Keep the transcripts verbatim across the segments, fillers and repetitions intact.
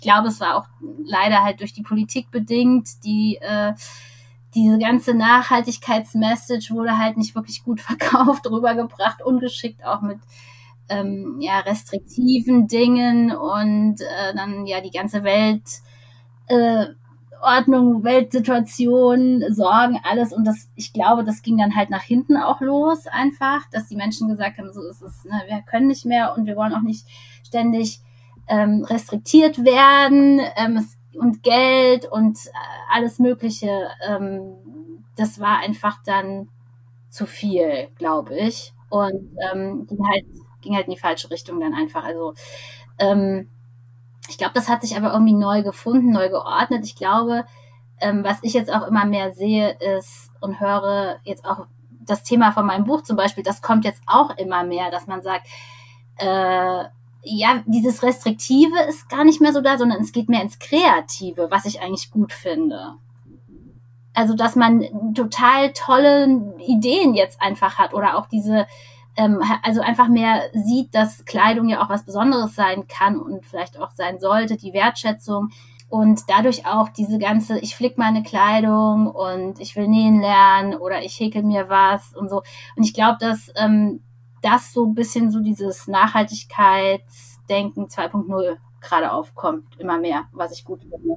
glaube, es war auch leider halt durch die Politik bedingt, die äh, diese ganze Nachhaltigkeitsmessage wurde halt nicht wirklich gut verkauft, rübergebracht, ungeschickt auch mit ähm, ja, restriktiven Dingen und äh, dann ja die ganze Welt äh, Ordnung, Weltsituation, Sorgen, alles. Und das, ich glaube, das ging dann halt nach hinten auch los einfach, dass die Menschen gesagt haben, so ist es, ne, wir können nicht mehr und wir wollen auch nicht ständig ähm, restriktiert werden ähm, es, und Geld und äh, alles Mögliche. Ähm, das war einfach dann zu viel, glaube ich. Und ähm, ging halt, ging halt in die falsche Richtung dann einfach. Also ähm, ich glaube, das hat sich aber irgendwie neu gefunden, neu geordnet. Ich glaube, ähm, was ich jetzt auch immer mehr sehe ist und höre, jetzt auch das Thema von meinem Buch zum Beispiel, das kommt jetzt auch immer mehr, dass man sagt, äh, ja, dieses Restriktive ist gar nicht mehr so da, sondern es geht mehr ins Kreative, was ich eigentlich gut finde. Also, dass man total tolle Ideen jetzt einfach hat oder auch diese also einfach mehr sieht, dass Kleidung ja auch was Besonderes sein kann und vielleicht auch sein sollte, die Wertschätzung und dadurch auch diese ganze, ich flick meine Kleidung und ich will nähen lernen oder ich häkel mir was und so. Und ich glaube, dass ähm, das so ein bisschen so dieses Nachhaltigkeitsdenken zwei Punkt null gerade aufkommt, immer mehr, was ich gut finde.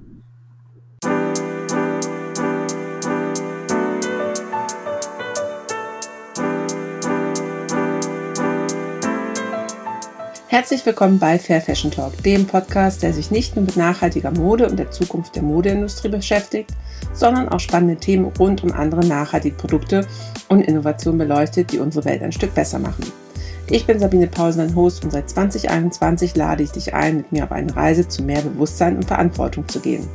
Herzlich willkommen bei Fair Fashion Talk, dem Podcast, der sich nicht nur mit nachhaltiger Mode und der Zukunft der Modeindustrie beschäftigt, sondern auch spannende Themen rund um andere nachhaltige Produkte und Innovationen beleuchtet, die unsere Welt ein Stück besser machen. Ich bin Sabine Pausen, dein Host, und seit zwanzig einundzwanzig lade ich dich ein, mit mir auf eine Reise zu mehr Bewusstsein und Verantwortung zu gehen.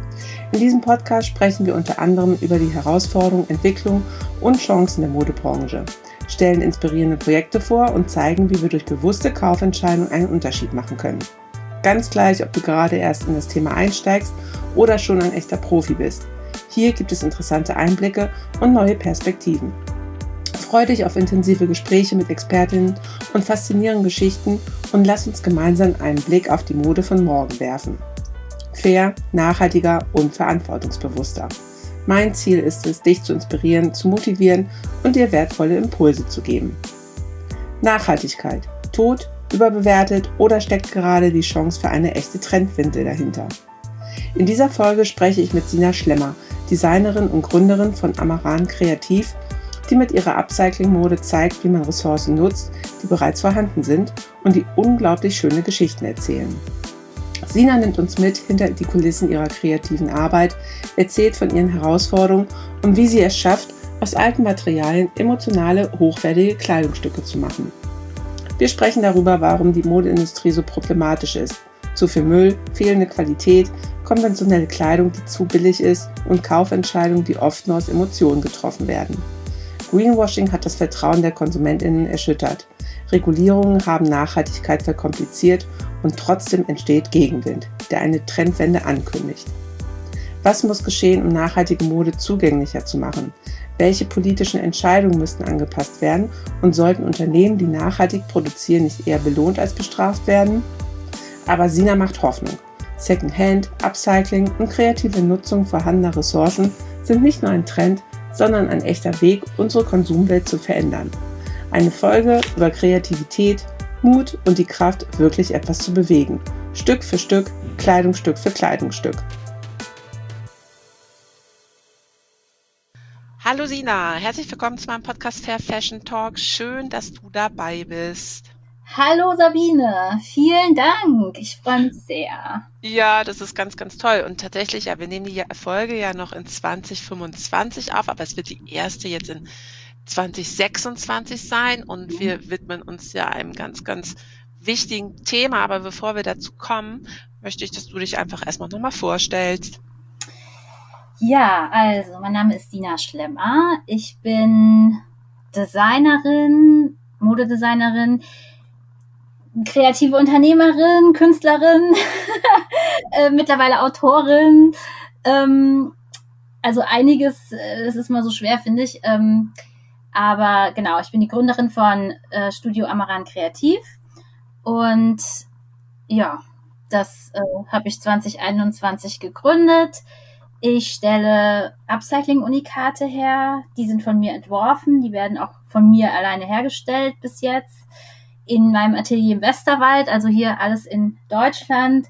In diesem Podcast sprechen wir unter anderem über die Herausforderungen, Entwicklung und Chancen der Modebranche, stellen inspirierende Projekte vor und zeigen, wie wir durch bewusste Kaufentscheidungen einen Unterschied machen können. Ganz gleich, ob du gerade erst in das Thema einsteigst oder schon ein echter Profi bist. Hier gibt es interessante Einblicke und neue Perspektiven. Freue dich auf intensive Gespräche mit Expertinnen und faszinierenden Geschichten und lass uns gemeinsam einen Blick auf die Mode von morgen werfen. Fair, nachhaltiger und verantwortungsbewusster. Mein Ziel ist es, dich zu inspirieren, zu motivieren und dir wertvolle Impulse zu geben. Nachhaltigkeit. Tot, überbewertet oder steckt gerade die Chance für eine echte Trendwende dahinter? In dieser Folge spreche ich mit Sina Schlemmer, Designerin und Gründerin von Amaran Kreativ, die mit ihrer Upcycling-Mode zeigt, wie man Ressourcen nutzt, die bereits vorhanden sind und die unglaublich schöne Geschichten erzählen. Sina nimmt uns mit hinter die Kulissen ihrer kreativen Arbeit, erzählt von ihren Herausforderungen und wie sie es schafft, aus alten Materialien emotionale, hochwertige Kleidungsstücke zu machen. Wir sprechen darüber, warum die Modeindustrie so problematisch ist. Zu viel Müll, fehlende Qualität, konventionelle Kleidung, die zu billig ist und Kaufentscheidungen, die oft nur aus Emotionen getroffen werden. Greenwashing hat das Vertrauen der KonsumentInnen erschüttert. Regulierungen haben Nachhaltigkeit verkompliziert und trotzdem entsteht Gegenwind, der eine Trendwende ankündigt. Was muss geschehen, um nachhaltige Mode zugänglicher zu machen? Welche politischen Entscheidungen müssten angepasst werden und sollten Unternehmen, die nachhaltig produzieren, nicht eher belohnt als bestraft werden? Aber Sina macht Hoffnung. Secondhand, Upcycling und kreative Nutzung vorhandener Ressourcen sind nicht nur ein Trend, sondern ein echter Weg, unsere Konsumwelt zu verändern. Eine Folge über Kreativität, Mut und die Kraft, wirklich etwas zu bewegen. Stück für Stück, Kleidungsstück für Kleidungsstück. Hallo Sina, herzlich willkommen zu meinem Podcast Fair Fashion Talk. Schön, dass du dabei bist. Hallo Sabine, vielen Dank. Ich freue mich sehr. Ja, das ist ganz, ganz toll. Und tatsächlich, ja, wir nehmen die Folge ja noch in zwanzig fünfundzwanzig auf, aber es wird die erste jetzt in zwanzig sechsundzwanzig sein und wir widmen uns ja einem ganz, ganz wichtigen Thema. Aber bevor wir dazu kommen, möchte ich, dass du dich einfach erstmal nochmal vorstellst. Ja, also mein Name ist Sina Schlemmer. Ich bin Designerin, Modedesignerin, kreative Unternehmerin, Künstlerin, äh, mittlerweile Autorin. Ähm, also einiges, äh, das ist mal so schwer, finde ich. Ähm, aber genau, ich bin die Gründerin von äh, Studio Amaran Kreativ. Und ja, Das äh, habe ich zwanzig einundzwanzig gegründet. Ich stelle Upcycling-Unikate her. Die sind von mir entworfen. Die werden auch von mir alleine hergestellt bis jetzt. In meinem Atelier im Westerwald, also hier alles in Deutschland.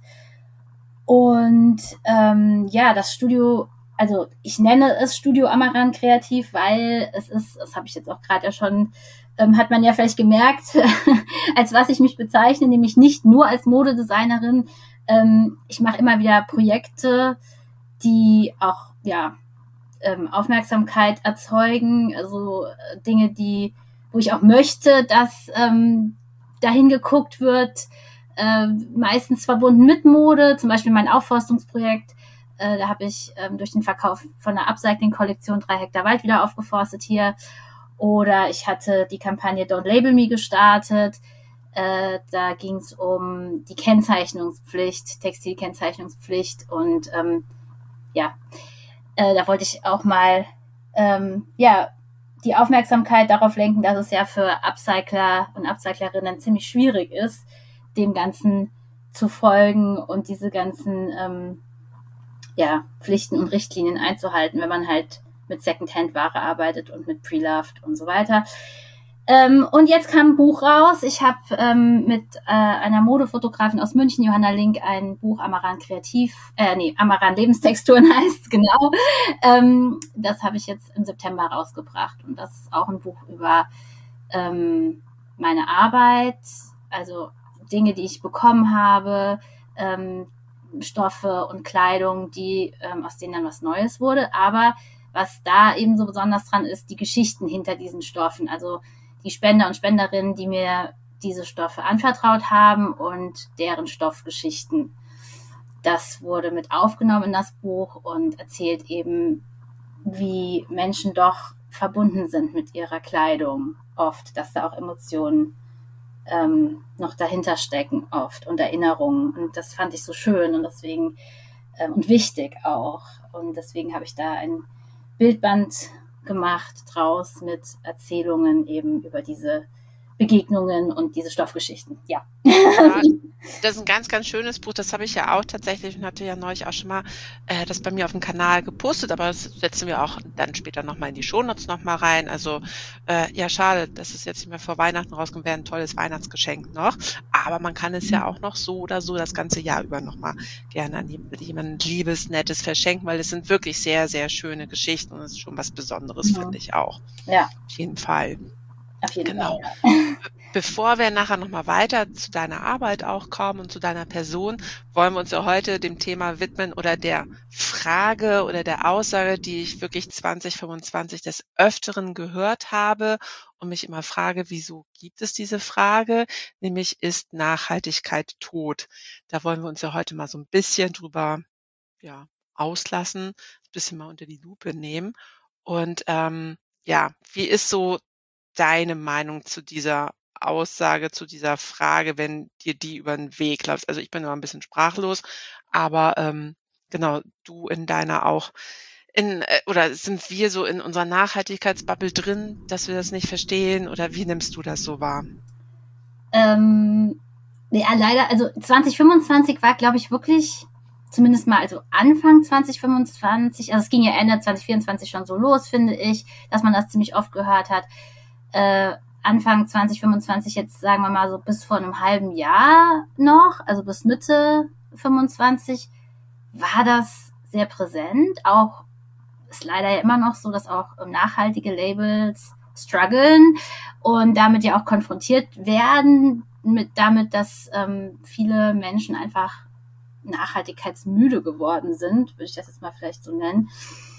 Und ähm, ja, das Studio, also ich nenne es Studio Amaran Kreativ, weil es ist, das habe ich jetzt auch gerade ja schon, ähm, hat man ja vielleicht gemerkt, als was ich mich bezeichne, nämlich nicht nur als Modedesignerin. Ähm, ich mache immer wieder Projekte, die auch ja ähm, Aufmerksamkeit erzeugen, also äh, Dinge, die, wo ich auch möchte, dass ähm, dahin geguckt wird, äh, meistens verbunden mit Mode, zum Beispiel mein Aufforstungsprojekt, äh, da habe ich ähm, durch den Verkauf von einer Upcycling-Kollektion drei Hektar Wald wieder aufgeforstet hier, oder ich hatte die Kampagne Don't Label Me gestartet, äh, da ging es um die Kennzeichnungspflicht, Textilkennzeichnungspflicht, und ähm, ja, äh, da wollte ich auch mal ähm, ja die Aufmerksamkeit darauf lenken, dass es ja für Upcycler und Upcyclerinnen ziemlich schwierig ist, dem Ganzen zu folgen und diese ganzen ähm, ja, Pflichten und Richtlinien einzuhalten, wenn man halt mit Secondhand-Ware arbeitet und mit Pre-Loved und so weiter. Ähm, und jetzt kam ein Buch raus. Ich habe ähm, mit äh, einer Modefotografin aus München, Johanna Link, ein Buch Amaran Kreativ, äh, nee, Amaran Lebenstexturen heißt genau. Ähm, das habe ich jetzt im September rausgebracht. Und das ist auch ein Buch über ähm, meine Arbeit, also Dinge, die ich bekommen habe, ähm, Stoffe und Kleidung, die ähm, aus denen dann was Neues wurde. Aber was da eben so besonders dran ist, die Geschichten hinter diesen Stoffen. Also die Spender und Spenderinnen, die mir diese Stoffe anvertraut haben und deren Stoffgeschichten. Das wurde mit aufgenommen in das Buch und erzählt eben, wie Menschen doch verbunden sind mit ihrer Kleidung oft, dass da auch Emotionen ähm, noch dahinter stecken oft und Erinnerungen. Und das fand ich so schön und deswegen ähm, und wichtig auch. Und deswegen habe ich da ein Bildband gemacht draus mit Erzählungen eben über diese Begegnungen und diese Stoffgeschichten. Ja. Ja, das ist ein ganz, ganz schönes Buch. Das habe ich ja auch tatsächlich und hatte ja neulich auch schon mal äh, das bei mir auf dem Kanal gepostet, aber das setzen wir auch dann später nochmal in die Shownotes nochmal rein. Also äh, ja, schade, dass es jetzt nicht mehr vor Weihnachten rauskommt, wäre ein tolles Weihnachtsgeschenk noch. Aber man kann es ja auch noch so oder so das ganze Jahr über nochmal gerne an jemanden Liebes, Nettes verschenken, weil es sind wirklich sehr, sehr schöne Geschichten und es ist schon was Besonderes, Ja. finde ich auch. Ja, Auf jeden Fall. auf jeden Genau. Fall. Ja. Bevor wir nachher nochmal weiter zu deiner Arbeit auch kommen und zu deiner Person, wollen wir uns ja heute dem Thema widmen oder der Frage oder der Aussage, die ich wirklich zwanzig fünfundzwanzig des Öfteren gehört habe und mich immer frage, wieso gibt es diese Frage? Nämlich, ist Nachhaltigkeit tot? Da wollen wir uns ja heute mal so ein bisschen drüber ja, auslassen, ein bisschen mal unter die Lupe nehmen. Und ähm, ja, wie ist so deine Meinung zu dieser Aussage, zu dieser Frage, wenn dir die über den Weg läuft? Also ich bin immer ein bisschen sprachlos, aber ähm, genau, du in deiner auch in äh, oder sind wir so in unserer Nachhaltigkeitsbubble drin, dass wir das nicht verstehen, oder wie nimmst du das so wahr? Ähm, ja, leider, also zwanzig fünfundzwanzig war, glaube ich, wirklich, zumindest mal, also Anfang zwanzig fünfundzwanzig, also es ging ja Ende zwanzig vierundzwanzig schon so los, finde ich, dass man das ziemlich oft gehört hat. Äh, Anfang zwanzig fünfundzwanzig, jetzt sagen wir mal so bis vor einem halben Jahr noch, also bis Mitte fünfundzwanzig, war das sehr präsent. Auch ist leider ja immer noch so, dass auch nachhaltige Labels strugglen und damit ja auch konfrontiert werden, mit damit, dass ähm, viele Menschen einfach nachhaltigkeitsmüde geworden sind, würde ich das jetzt mal vielleicht so nennen.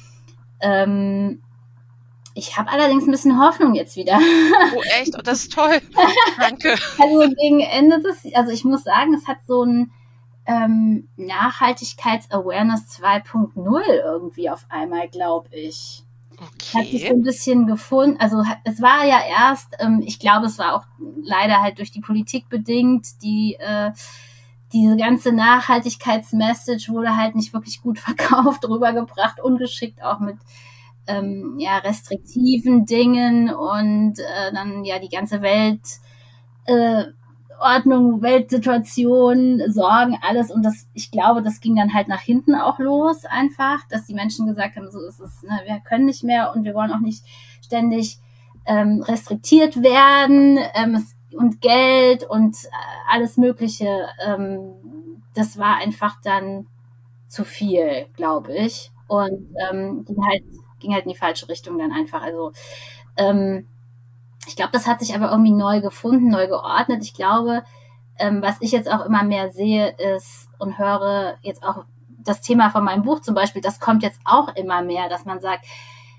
Ähm, Ich habe allerdings ein bisschen Hoffnung jetzt wieder. Oh, echt? Oh, das ist toll. Danke. Also gegen Ende des, also ich muss sagen, es hat so ein ähm, Nachhaltigkeits-Awareness zwei Punkt null irgendwie auf einmal, glaube ich. Okay. Hat sich so ein bisschen gefunden, also es war ja erst, ähm, ich glaube, es war auch leider halt durch die Politik bedingt, die äh, diese ganze Nachhaltigkeitsmessage wurde halt nicht wirklich gut verkauft, rübergebracht, ungeschickt auch mit Ähm, ja, restriktiven Dingen und äh, dann ja die ganze Welt äh, Ordnung, Weltsituation, Sorgen, alles. Und das, ich glaube, das ging dann halt nach hinten auch los einfach, dass die Menschen gesagt haben, so ist es, ne, wir können nicht mehr und wir wollen auch nicht ständig ähm, restriktiert werden ähm, es, und Geld und äh, alles Mögliche. Ähm, das war einfach dann zu viel, glaube ich. Und ähm, ging halt, ging halt in die falsche Richtung dann einfach. Also ähm, ich glaube, das hat sich aber irgendwie neu gefunden, neu geordnet. Ich glaube, ähm, was ich jetzt auch immer mehr sehe ist und höre, jetzt auch das Thema von meinem Buch zum Beispiel, das kommt jetzt auch immer mehr, dass man sagt,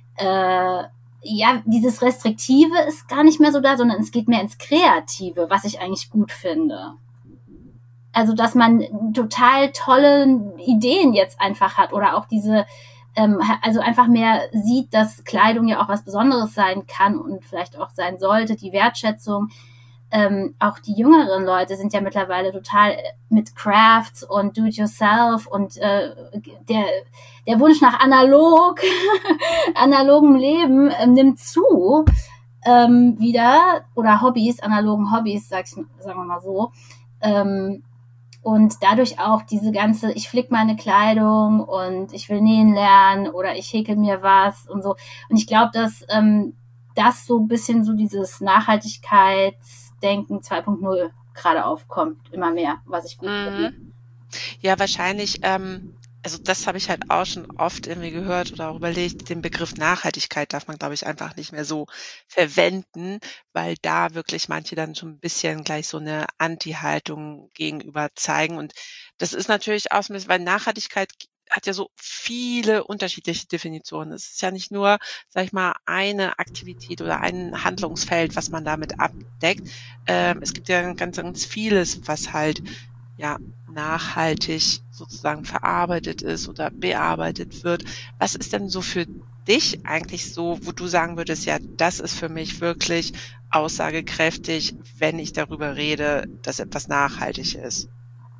äh, ja, dieses Restriktive ist gar nicht mehr so da, sondern es geht mehr ins Kreative, was ich eigentlich gut finde. Also, dass man total tolle Ideen jetzt einfach hat oder auch diese also einfach mehr sieht, dass Kleidung ja auch was Besonderes sein kann und vielleicht auch sein sollte, die Wertschätzung. Ähm, auch die jüngeren Leute sind ja mittlerweile total mit Crafts und Do-it-yourself und äh, der, der Wunsch nach analog, analogem Leben ähm, nimmt zu ähm, wieder oder Hobbys, analogen Hobbys, sag ich, sagen wir mal so. Ähm, Und dadurch auch diese ganze, ich flick meine Kleidung und ich will nähen lernen oder ich häkel mir was und so. Und ich glaube, dass ähm, das so ein bisschen so dieses Nachhaltigkeitsdenken zwei Punkt null gerade aufkommt, immer mehr, was ich gut finde. Mhm. Ja, wahrscheinlich, ähm, also das habe ich halt auch schon oft irgendwie gehört oder auch überlegt, den Begriff Nachhaltigkeit darf man, glaube ich, einfach nicht mehr so verwenden, weil da wirklich manche dann schon ein bisschen gleich so eine Anti-Haltung gegenüber zeigen. Und das ist natürlich auch so ein bisschen, weil Nachhaltigkeit hat ja so viele unterschiedliche Definitionen. Es ist ja nicht nur, sag ich mal, eine Aktivität oder ein Handlungsfeld, was man damit abdeckt. Ähm, es gibt ja ganz, ganz vieles, was halt ja nachhaltig sozusagen verarbeitet ist oder bearbeitet wird. Was ist denn so für dich eigentlich so, wo du sagen würdest, ja, das ist für mich wirklich aussagekräftig, wenn ich darüber rede, dass etwas nachhaltig ist?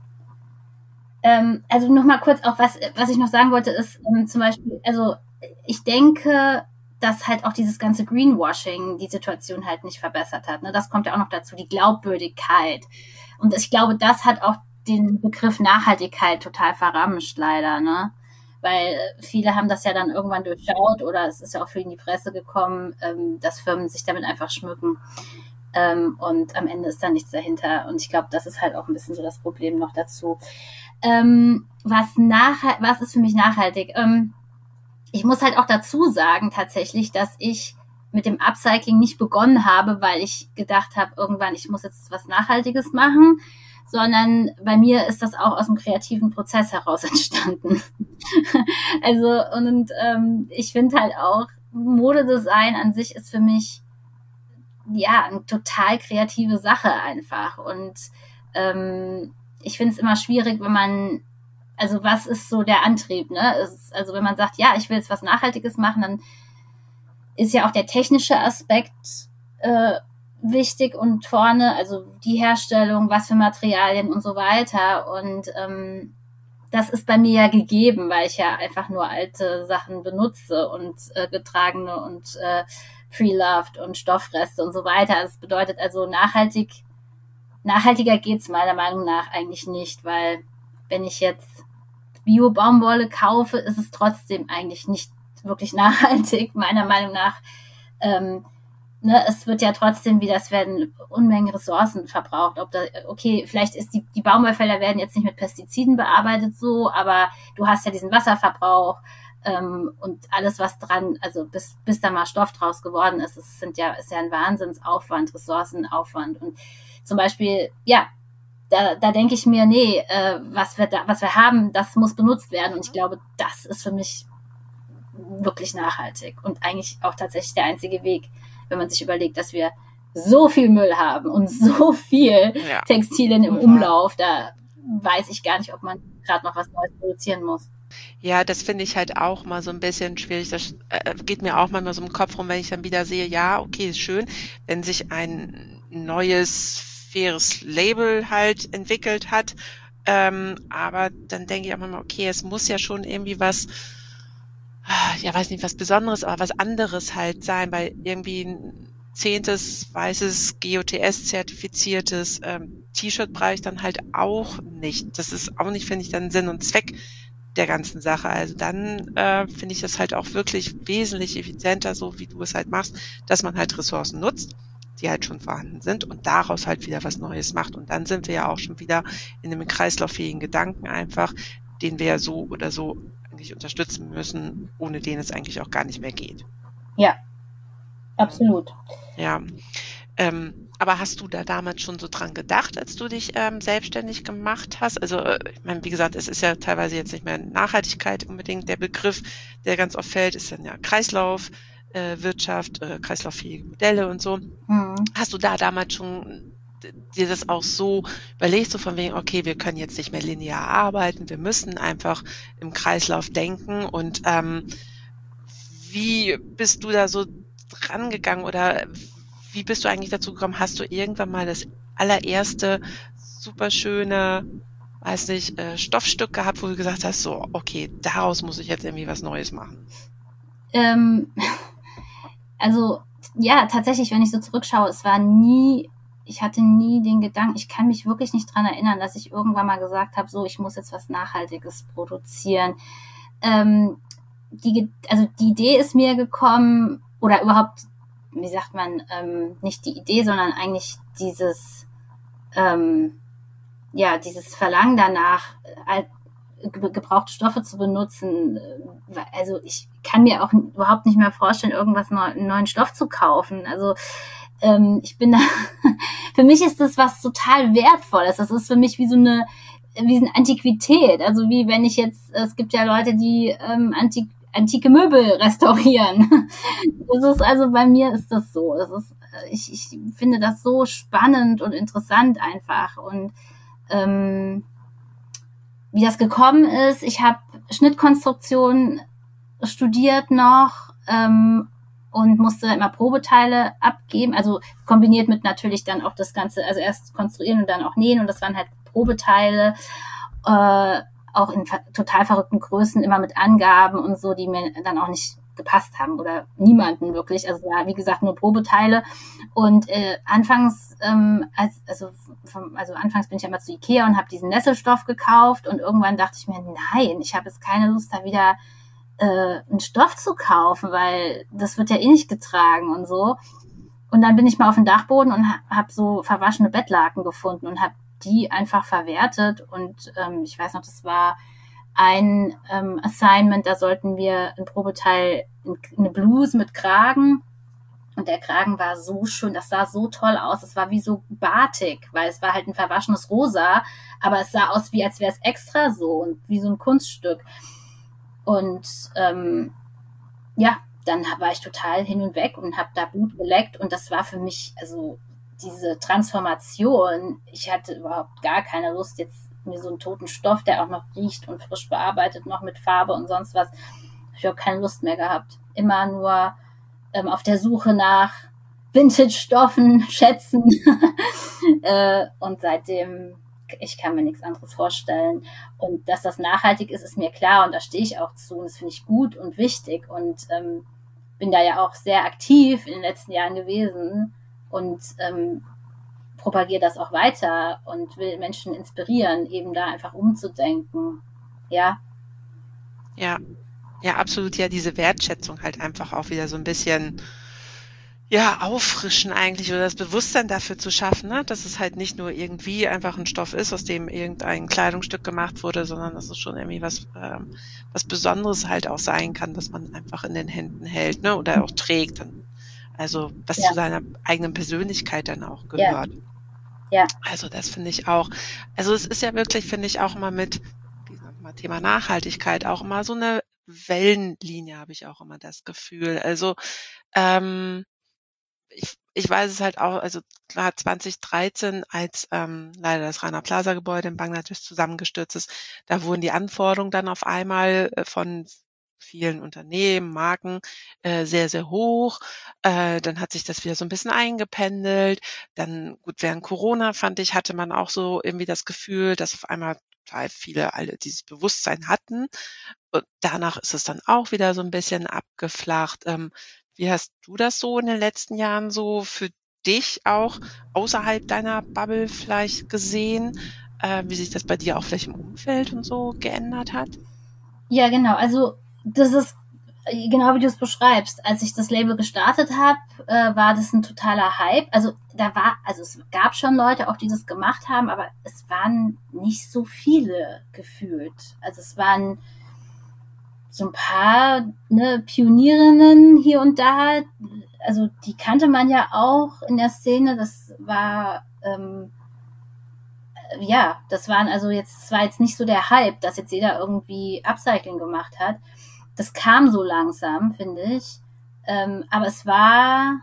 Ähm, also noch mal kurz auch, was, was ich noch sagen wollte, ist ähm, zum Beispiel, also ich denke, dass halt auch dieses ganze Greenwashing die Situation halt nicht verbessert hat. Ne? Das kommt ja auch noch dazu, die Glaubwürdigkeit. Und ich glaube, das hat auch den Begriff Nachhaltigkeit total verramscht, leider, ne? Weil viele haben das ja dann irgendwann durchschaut oder es ist ja auch viel in die Presse gekommen, ähm, dass Firmen sich damit einfach schmücken. Ähm, und am Ende ist da nichts dahinter. Und ich glaube, das ist halt auch ein bisschen so das Problem noch dazu. Ähm, was, nachhalt- was ist für mich nachhaltig? Ähm, ich muss halt auch dazu sagen, tatsächlich, dass ich mit dem Upcycling nicht begonnen habe, weil ich gedacht habe, irgendwann, ich muss jetzt was Nachhaltiges machen, sondern bei mir ist das auch aus dem kreativen Prozess heraus entstanden. Also, und ähm, ich finde halt auch, Modedesign an sich ist für mich, ja, eine total kreative Sache einfach. Und ähm, ich finde es immer schwierig, wenn man, also was ist so der Antrieb, ne? Es, also wenn man sagt, ja, ich will jetzt was Nachhaltiges machen, dann ist ja auch der technische Aspekt äh, wichtig und vorne, also die Herstellung, was für Materialien und so weiter. Und ähm, das ist bei mir ja gegeben, weil ich ja einfach nur alte Sachen benutze und äh, getragene und äh, Pre-Loved und Stoffreste und so weiter. Das bedeutet also nachhaltig, nachhaltiger geht's meiner Meinung nach eigentlich nicht, weil wenn ich jetzt Bio-Baumwolle kaufe, ist es trotzdem eigentlich nicht wirklich nachhaltig, meiner Meinung nach. Ähm, ne, es wird ja trotzdem wieder, es werden Unmengen Ressourcen verbraucht. Ob da, okay, vielleicht ist die, die Baumwollfelder werden jetzt nicht mit Pestiziden bearbeitet so, aber du hast ja diesen Wasserverbrauch ähm, und alles, was dran, also bis, bis da mal Stoff draus geworden ist, es sind ja, ist ja ein Wahnsinnsaufwand, Ressourcenaufwand. Und zum Beispiel, ja, da, da denke ich mir, nee, äh, was wir da, was wir haben, das muss benutzt werden. Und ich glaube, das ist für mich wirklich nachhaltig und eigentlich auch tatsächlich der einzige Weg, wenn man sich überlegt, dass wir so viel Müll haben und so viel ja. Textilien im Umlauf, da weiß ich gar nicht, ob man gerade noch was Neues produzieren muss. Ja, das finde ich halt auch mal so ein bisschen schwierig. Das äh, geht mir auch manchmal so im Kopf rum, wenn ich dann wieder sehe, ja, okay, ist schön, wenn sich ein neues, faires Label halt entwickelt hat, ähm, aber dann denke ich auch manchmal, okay, es muss ja schon irgendwie was, ja, weiß nicht, was Besonderes, aber was anderes halt sein, weil irgendwie zehntes weißes G O T S-zertifiziertes ähm, T-Shirt brauche ich dann halt auch nicht. Das ist auch nicht, finde ich, dann Sinn und Zweck der ganzen Sache. Also dann äh, finde ich das halt auch wirklich wesentlich effizienter, so wie du es halt machst, dass man halt Ressourcen nutzt, die halt schon vorhanden sind und daraus halt wieder was Neues macht. Und dann sind wir ja auch schon wieder in einem kreislauffähigen Gedanken einfach, den wir ja so oder so eigentlich unterstützen müssen, ohne den es eigentlich auch gar nicht mehr geht. Ja, absolut. Ja, ähm, aber hast du da damals schon so dran gedacht, als du dich ähm, selbstständig gemacht hast? Also äh, ich meine, wie gesagt, es ist ja teilweise jetzt nicht mehr Nachhaltigkeit unbedingt der Begriff, der ganz oft fällt, ist dann ja Kreislauf, äh, Wirtschaft, äh, kreislauffähige Modelle und so. Mhm. Hast du da damals schon dir das auch so überlegst, so von wegen, okay, wir können jetzt nicht mehr linear arbeiten, wir müssen einfach im Kreislauf denken und ähm, wie bist du da so dran gegangen oder wie bist du eigentlich dazu gekommen? Hast du irgendwann mal das allererste super schöne, weiß nicht, äh, Stoffstück gehabt, wo du gesagt hast, so, okay, daraus muss ich jetzt irgendwie was Neues machen? Ähm, also, ja, tatsächlich, wenn ich so zurückschaue, es war nie, ich hatte nie den Gedanken, ich kann mich wirklich nicht dran erinnern, dass ich irgendwann mal gesagt habe, so, ich muss jetzt was Nachhaltiges produzieren. Ähm, die, also die Idee ist mir gekommen, oder überhaupt, wie sagt man, ähm, nicht die Idee, sondern eigentlich dieses, ähm, ja, dieses Verlangen danach, äh, gebrauchte Stoffe zu benutzen. Also ich kann mir auch überhaupt nicht mehr vorstellen, irgendwas neu, einen neuen Stoff zu kaufen. Also ähm, ich bin da, für mich ist das was total Wertvolles. Das ist für mich wie so eine, wie eine Antiquität. Also wie wenn ich jetzt, es gibt ja Leute, die ähm, antik antike Möbel restaurieren. Das ist also bei mir ist das so. Das ist, ich, ich finde das so spannend und interessant einfach. Und ähm, wie das gekommen ist, ich habe Schnittkonstruktion studiert noch ähm, und musste immer Probeteile abgeben. Also kombiniert mit natürlich dann auch das Ganze, also erst konstruieren und dann auch nähen. Und das waren halt Probeteile. Äh, auch in total verrückten Größen, immer mit Angaben und so, die mir dann auch nicht gepasst haben oder niemanden wirklich. Also war, wie gesagt, nur Probeteile. Und äh, anfangs, ähm, als, also, vom, also anfangs bin ich ja mal zu Ikea und habe diesen Nesselstoff gekauft und irgendwann dachte ich mir, nein, ich habe jetzt keine Lust, da wieder äh, einen Stoff zu kaufen, weil das wird ja eh nicht getragen und so. Und dann bin ich mal auf den Dachboden und habe hab so verwaschene Bettlaken gefunden und habe die einfach verwertet und ähm, ich weiß noch, das war ein ähm, Assignment, da sollten wir ein Probeteil, eine Bluse mit Kragen und der Kragen war so schön, das sah so toll aus, es war wie so Batik, weil es war halt ein verwaschenes Rosa, aber es sah aus wie, als wäre es extra so und wie so ein Kunststück und ähm, ja, dann war ich total hin und weg und habe da Blut geleckt und das war für mich, also diese Transformation, ich hatte überhaupt gar keine Lust, jetzt mir so einen toten Stoff, der auch noch riecht und frisch bearbeitet, noch mit Farbe und sonst was, habe ich auch keine Lust mehr gehabt. Immer nur ähm, auf der Suche nach Vintage-Stoffen, Schätzen äh, und seitdem, ich kann mir nichts anderes vorstellen. Und dass das nachhaltig ist, ist mir klar und da stehe ich auch zu und das finde ich gut und wichtig und ähm, bin da ja auch sehr aktiv in den letzten Jahren gewesen und ähm, propagiere das auch weiter und will Menschen inspirieren, eben da einfach umzudenken. Ja. Ja, ja, absolut. Ja, diese Wertschätzung halt einfach auch wieder so ein bisschen ja, auffrischen eigentlich oder das Bewusstsein dafür zu schaffen, ne? Dass es halt nicht nur irgendwie einfach ein Stoff ist, aus dem irgendein Kleidungsstück gemacht wurde, sondern dass es schon irgendwie was ähm, was Besonderes halt auch sein kann, was man einfach in den Händen hält, ne? Oder auch trägt. Also was ja. zu seiner eigenen Persönlichkeit dann auch gehört. Ja. Ja. Also das finde ich auch. Also es ist ja wirklich, finde ich, auch immer mit mal Thema Nachhaltigkeit auch immer so eine Wellenlinie, habe ich auch immer das Gefühl. Also ähm, Ich, ich weiß es halt auch, also klar zwanzig dreizehn, als ähm, leider das Rana Plaza Gebäude in Bangladesch zusammengestürzt ist, da wurden die Anforderungen dann auf einmal äh, von vielen Unternehmen, Marken äh, sehr, sehr hoch. Äh, dann hat sich das wieder so ein bisschen eingependelt. Dann, gut, während Corona, fand ich, hatte man auch so irgendwie das Gefühl, dass auf einmal total viele alle dieses Bewusstsein hatten. Und danach ist es dann auch wieder so ein bisschen abgeflacht. Ähm, Wie hast du das so in den letzten Jahren so für dich auch außerhalb deiner Bubble vielleicht gesehen, äh, wie sich das bei dir auch vielleicht im Umfeld und so geändert hat? Ja, genau. Also das ist genau wie du es beschreibst. Als ich das Label gestartet habe, äh, war das ein totaler Hype. Also da war, also es gab schon Leute auch, die das gemacht haben, aber es waren nicht so viele gefühlt. Also es waren so ein paar ne, Pionierinnen hier und da. Also die kannte man ja auch in der Szene. Das war ähm, ja, das waren also jetzt, es war jetzt nicht so der Hype, dass jetzt jeder irgendwie Upcycling gemacht hat. Das kam so langsam, finde ich. Ähm, aber es war,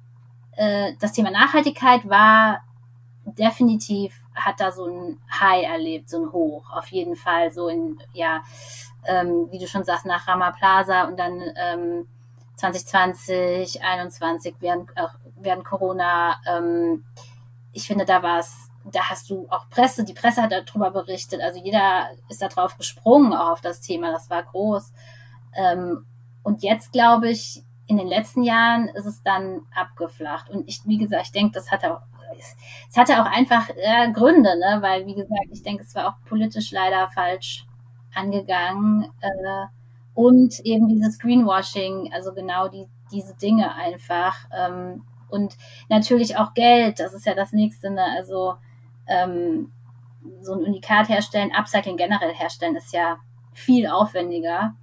äh, das Thema Nachhaltigkeit war definitiv, hat da so ein High erlebt, so ein Hoch, auf jeden Fall, so in, ja, ähm, wie du schon sagst, nach Rama Plaza und dann ähm, zwanzig zwanzig, einundzwanzig, während, äh, während Corona, ähm, ich finde, da war es, da hast du auch Presse, die Presse hat darüber berichtet, also jeder ist da drauf gesprungen, auch auf das Thema, das war groß. Ähm, und jetzt, glaube ich, in den letzten Jahren ist es dann abgeflacht. Und ich, wie gesagt, ich denke, das hatte auch, es hatte auch einfach äh, Gründe, ne? Weil, wie gesagt, ich denke, es war auch politisch leider falsch angegangen. Äh, und eben dieses Greenwashing, also genau die, diese Dinge einfach. Ähm, und natürlich auch Geld, das ist ja das Nächste, ne? Also ähm, so ein Unikat herstellen, Upcycling generell herstellen, ist ja viel aufwendiger.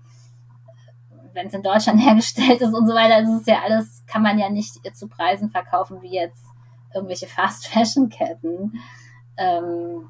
Wenn es in Deutschland hergestellt ist und so weiter, ist es ja alles, kann man ja nicht zu Preisen verkaufen wie jetzt irgendwelche Fast-Fashion-Ketten. Ähm,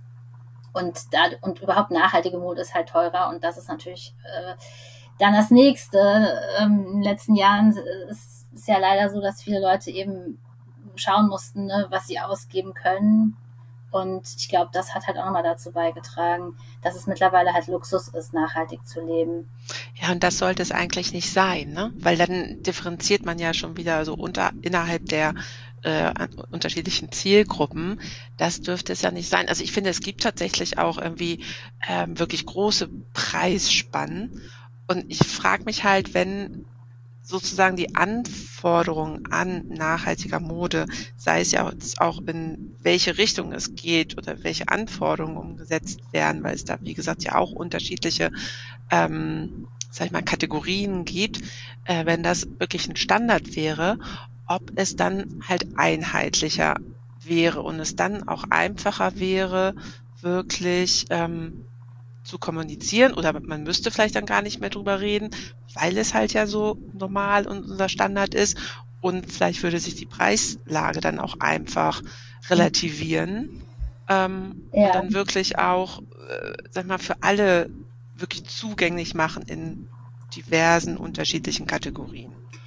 und, da, und überhaupt nachhaltige Mode ist halt teurer und das ist natürlich äh, dann das Nächste. Ähm, in den letzten Jahren ist es ja leider so, dass viele Leute eben schauen mussten, ne, was sie ausgeben können. Und ich glaube, das hat halt auch nochmal dazu beigetragen, dass es mittlerweile halt Luxus ist, nachhaltig zu leben. Ja, und das sollte es eigentlich nicht sein, ne? Weil dann differenziert man ja schon wieder so unter innerhalb der äh, unterschiedlichen Zielgruppen. Das dürfte es ja nicht sein. Also ich finde, es gibt tatsächlich auch irgendwie ähm, wirklich große Preisspannen. Und ich frage mich halt, wenn sozusagen die Anforderungen an nachhaltiger Mode, sei es ja auch in welche Richtung es geht oder welche Anforderungen umgesetzt werden, weil es da, wie gesagt, ja auch unterschiedliche, ähm, sag ich mal, Kategorien gibt, äh, wenn das wirklich ein Standard wäre, ob es dann halt einheitlicher wäre und es dann auch einfacher wäre, wirklich ähm, zu kommunizieren oder man müsste vielleicht dann gar nicht mehr drüber reden, weil es halt ja so normal und unser Standard ist und vielleicht würde sich die Preislage dann auch einfach relativieren ähm, ja. und dann wirklich auch, äh, sag mal, für alle wirklich zugänglich machen in diversen unterschiedlichen Kategorien.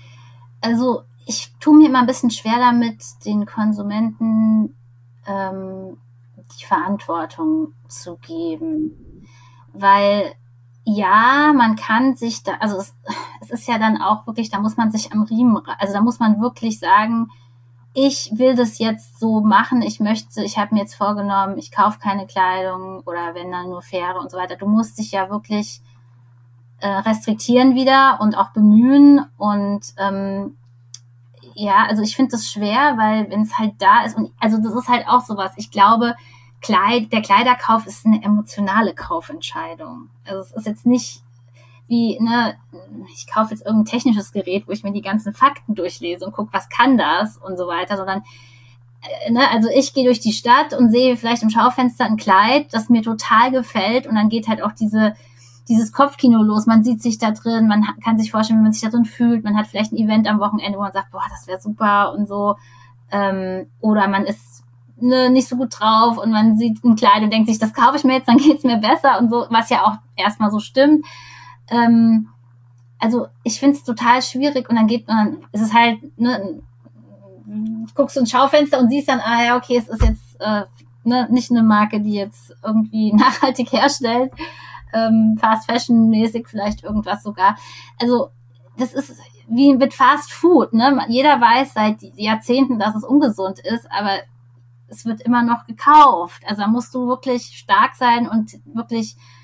Also ich tue mir immer ein bisschen schwer damit, den Konsumenten ähm, die Verantwortung zu geben. Weil, ja, man kann sich da, also es, es ist ja dann auch wirklich, da muss man sich am Riemen, also da muss man wirklich sagen, ich will das jetzt so machen, ich möchte, ich habe mir jetzt vorgenommen, ich kaufe keine Kleidung oder wenn dann nur faire und so weiter. Du musst dich ja wirklich äh, restriktieren wieder und auch bemühen und ähm, ja, also ich finde das schwer, weil wenn es halt da ist und also das ist halt auch sowas, ich glaube, Kleid, der Kleiderkauf ist eine emotionale Kaufentscheidung. Also es ist jetzt nicht wie, ne, ich kaufe jetzt irgendein technisches Gerät, wo ich mir die ganzen Fakten durchlese und gucke, was kann das und so weiter, sondern, äh, ne, also ich gehe durch die Stadt und sehe vielleicht im Schaufenster ein Kleid, das mir total gefällt und dann geht halt auch diese, dieses Kopfkino los, man sieht sich da drin, man kann sich vorstellen, wie man sich da drin fühlt, man hat vielleicht ein Event am Wochenende, wo man sagt, boah, das wäre super und so, ähm, oder man ist Ne, nicht so gut drauf und man sieht ein Kleid und denkt sich, das kaufe ich mir jetzt, dann geht's mir besser und so, was ja auch erstmal so stimmt. Ähm, also ich finde es total schwierig und dann geht man, dann ist es halt, ne, guckst du ins Schaufenster und siehst dann, ah ja, okay, es ist jetzt äh, ne, nicht eine Marke, die jetzt irgendwie nachhaltig herstellt, ähm, Fast Fashion mäßig vielleicht irgendwas sogar. Also das ist wie mit Fast Food, ne? Jeder weiß seit Jahrzehnten, dass es ungesund ist, aber es wird immer noch gekauft. Also da musst du wirklich stark sein und wirklich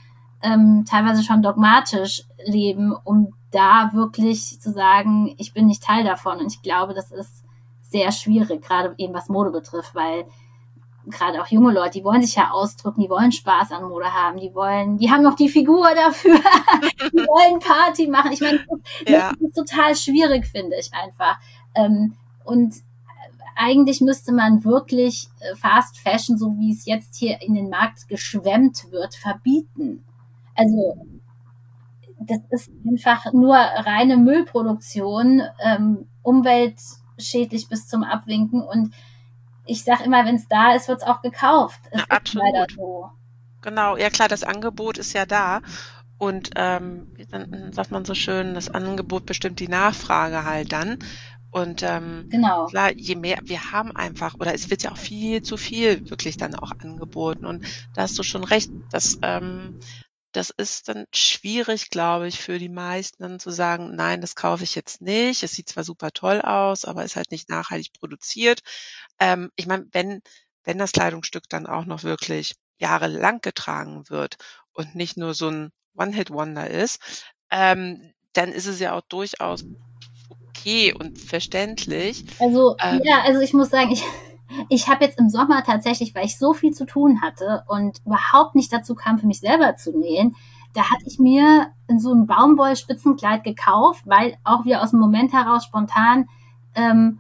ähm, teilweise schon dogmatisch leben, um da wirklich zu sagen, ich bin nicht Teil davon. Und ich glaube, das ist sehr schwierig, gerade eben was Mode betrifft, weil gerade auch junge Leute, die wollen sich ja ausdrücken, die wollen Spaß an Mode haben, die wollen, die haben noch die Figur dafür, die wollen Party machen. Ich meine, das, ja. das ist total schwierig, finde ich einfach. Ähm, und eigentlich müsste man wirklich Fast Fashion, so wie es jetzt hier in den Markt geschwemmt wird, verbieten. Also das ist einfach nur reine Müllproduktion, ähm, umweltschädlich bis zum Abwinken. Und ich sage immer, wenn es da ist, wird es auch gekauft. Es ja, ist absolut. leider so. Genau, ja klar, das Angebot ist ja da. Und ähm, dann sagt man so schön, das Angebot bestimmt die Nachfrage halt dann. Und ähm, genau. klar, je mehr, wir haben einfach, oder es wird ja auch viel zu viel wirklich dann auch angeboten. Und da hast du schon recht, dass ähm, das ist dann schwierig, glaube ich, für die meisten dann zu sagen, nein, das kaufe ich jetzt nicht. Es sieht zwar super toll aus, aber ist halt nicht nachhaltig produziert. Ähm, ich meine, wenn, wenn das Kleidungsstück dann auch noch wirklich jahrelang getragen wird und nicht nur so ein One-Hit-Wonder ist, ähm, dann ist es ja auch durchaus okay und verständlich. Also, ähm, ja, also ich muss sagen, ich, ich habe jetzt im Sommer tatsächlich, weil ich so viel zu tun hatte und überhaupt nicht dazu kam, für mich selber zu nähen, da hatte ich mir so ein Baumwollspitzenkleid gekauft, weil auch wieder aus dem Moment heraus spontan ähm,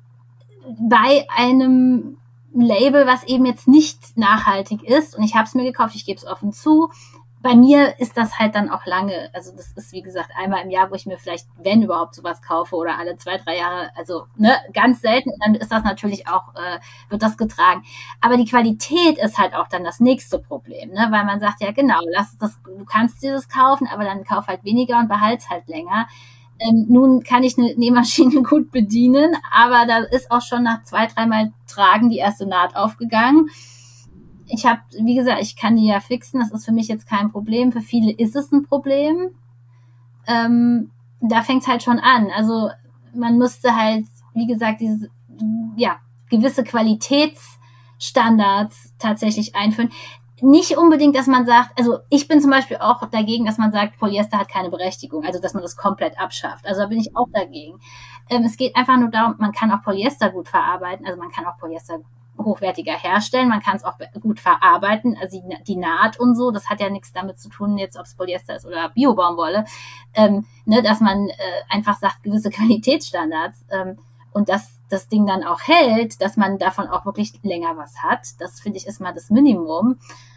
bei einem Label, was eben jetzt nicht nachhaltig ist, und ich habe es mir gekauft, ich gebe es offen zu. Bei mir ist das halt dann auch lange, also das ist wie gesagt einmal im Jahr, wo ich mir vielleicht, wenn überhaupt, sowas kaufe oder alle zwei, drei Jahre, also ne, ganz selten, dann ist das natürlich auch, äh, wird das getragen. Aber die Qualität ist halt auch dann das nächste Problem, ne, weil man sagt, ja genau, lass das, du kannst dir das kaufen, aber dann kauf halt weniger und behalt's halt länger. Ähm, nun kann ich eine Nähmaschine gut bedienen, aber da ist auch schon nach zwei, dreimal Tragen die erste Naht aufgegangen. Ich habe, wie gesagt, ich kann die ja fixen, das ist für mich jetzt kein Problem. Für viele ist es ein Problem. Ähm, da fängt es halt schon an. Also man müsste halt, wie gesagt, diese, ja, gewisse Qualitätsstandards tatsächlich einführen. Nicht unbedingt, dass man sagt, also ich bin zum Beispiel auch dagegen, dass man sagt, Polyester hat keine Berechtigung, also dass man das komplett abschafft. Also da bin ich auch dagegen. Ähm, es geht einfach nur darum, man kann auch Polyester gut verarbeiten, also man kann auch Polyester hochwertiger herstellen, man kann es auch gut verarbeiten, also die, die Naht und so, das hat ja nichts damit zu tun, jetzt ob es Polyester ist oder Bio-Baumwolle, ähm, ne, dass man äh, einfach sagt, gewisse Qualitätsstandards ähm, und dass das Ding dann auch hält, dass man davon auch wirklich länger was hat, das finde ich ist mal das Minimum.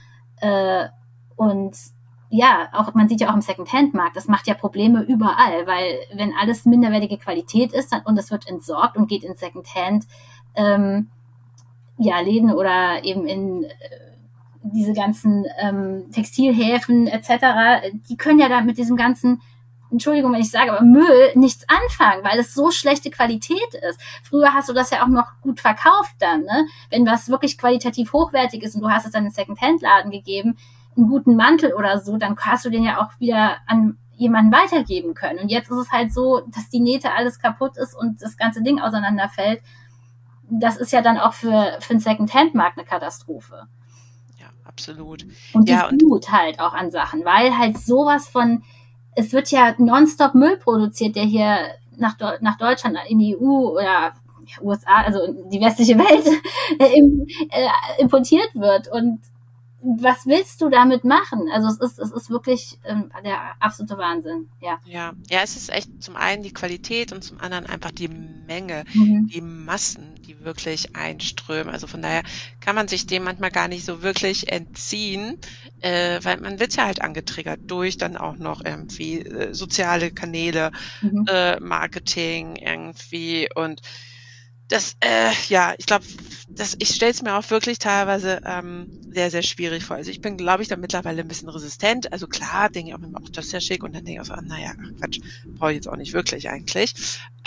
Äh, und ja, auch man sieht ja auch im Second-Hand-Markt, das macht ja Probleme überall, weil wenn alles minderwertige Qualität ist dann, und es wird entsorgt und geht in Second-Hand ähm, ja, Läden oder eben in äh, diese ganzen ähm, Textilhäfen et cetera, die können ja da mit diesem ganzen, Entschuldigung, wenn ich sage, aber Müll nichts anfangen, weil es so schlechte Qualität ist. Früher hast du das ja auch noch gut verkauft dann, ne? Wenn was wirklich qualitativ hochwertig ist und du hast es dann in einen Second-Hand-Laden gegeben, einen guten Mantel oder so, dann hast du den ja auch wieder an jemanden weitergeben können. Und jetzt ist es halt so, dass die Nähte alles kaputt ist und das ganze Ding auseinanderfällt. Das ist ja dann auch für, für den Second-Hand-Markt eine Katastrophe. Ja, absolut. Und die ja, und Flut halt auch an Sachen, weil halt sowas von, es wird ja nonstop Müll produziert, der hier nach, nach Deutschland, in die E U oder U S A, also die westliche Welt, äh, importiert wird. Und was willst du damit machen? Also es ist, es ist wirklich ähm, der absolute Wahnsinn, ja. Ja, ja, es ist echt zum einen die Qualität und zum anderen einfach die Menge, Mhm. die Massen, die wirklich einströmen. Also von daher kann man sich dem manchmal gar nicht so wirklich entziehen, äh, weil man wird ja halt angetriggert durch dann auch noch irgendwie äh, soziale Kanäle, Mhm. äh, Marketing irgendwie und das, äh, ja, ich glaube, das, ich stelle es mir auch wirklich teilweise ähm, sehr, sehr schwierig vor. Also ich bin, glaube ich, da mittlerweile ein bisschen resistent. Also klar, denke ich auch immer, auch das ist ja schick und dann denke ich auch so, naja, Quatsch, brauche ich jetzt auch nicht wirklich eigentlich.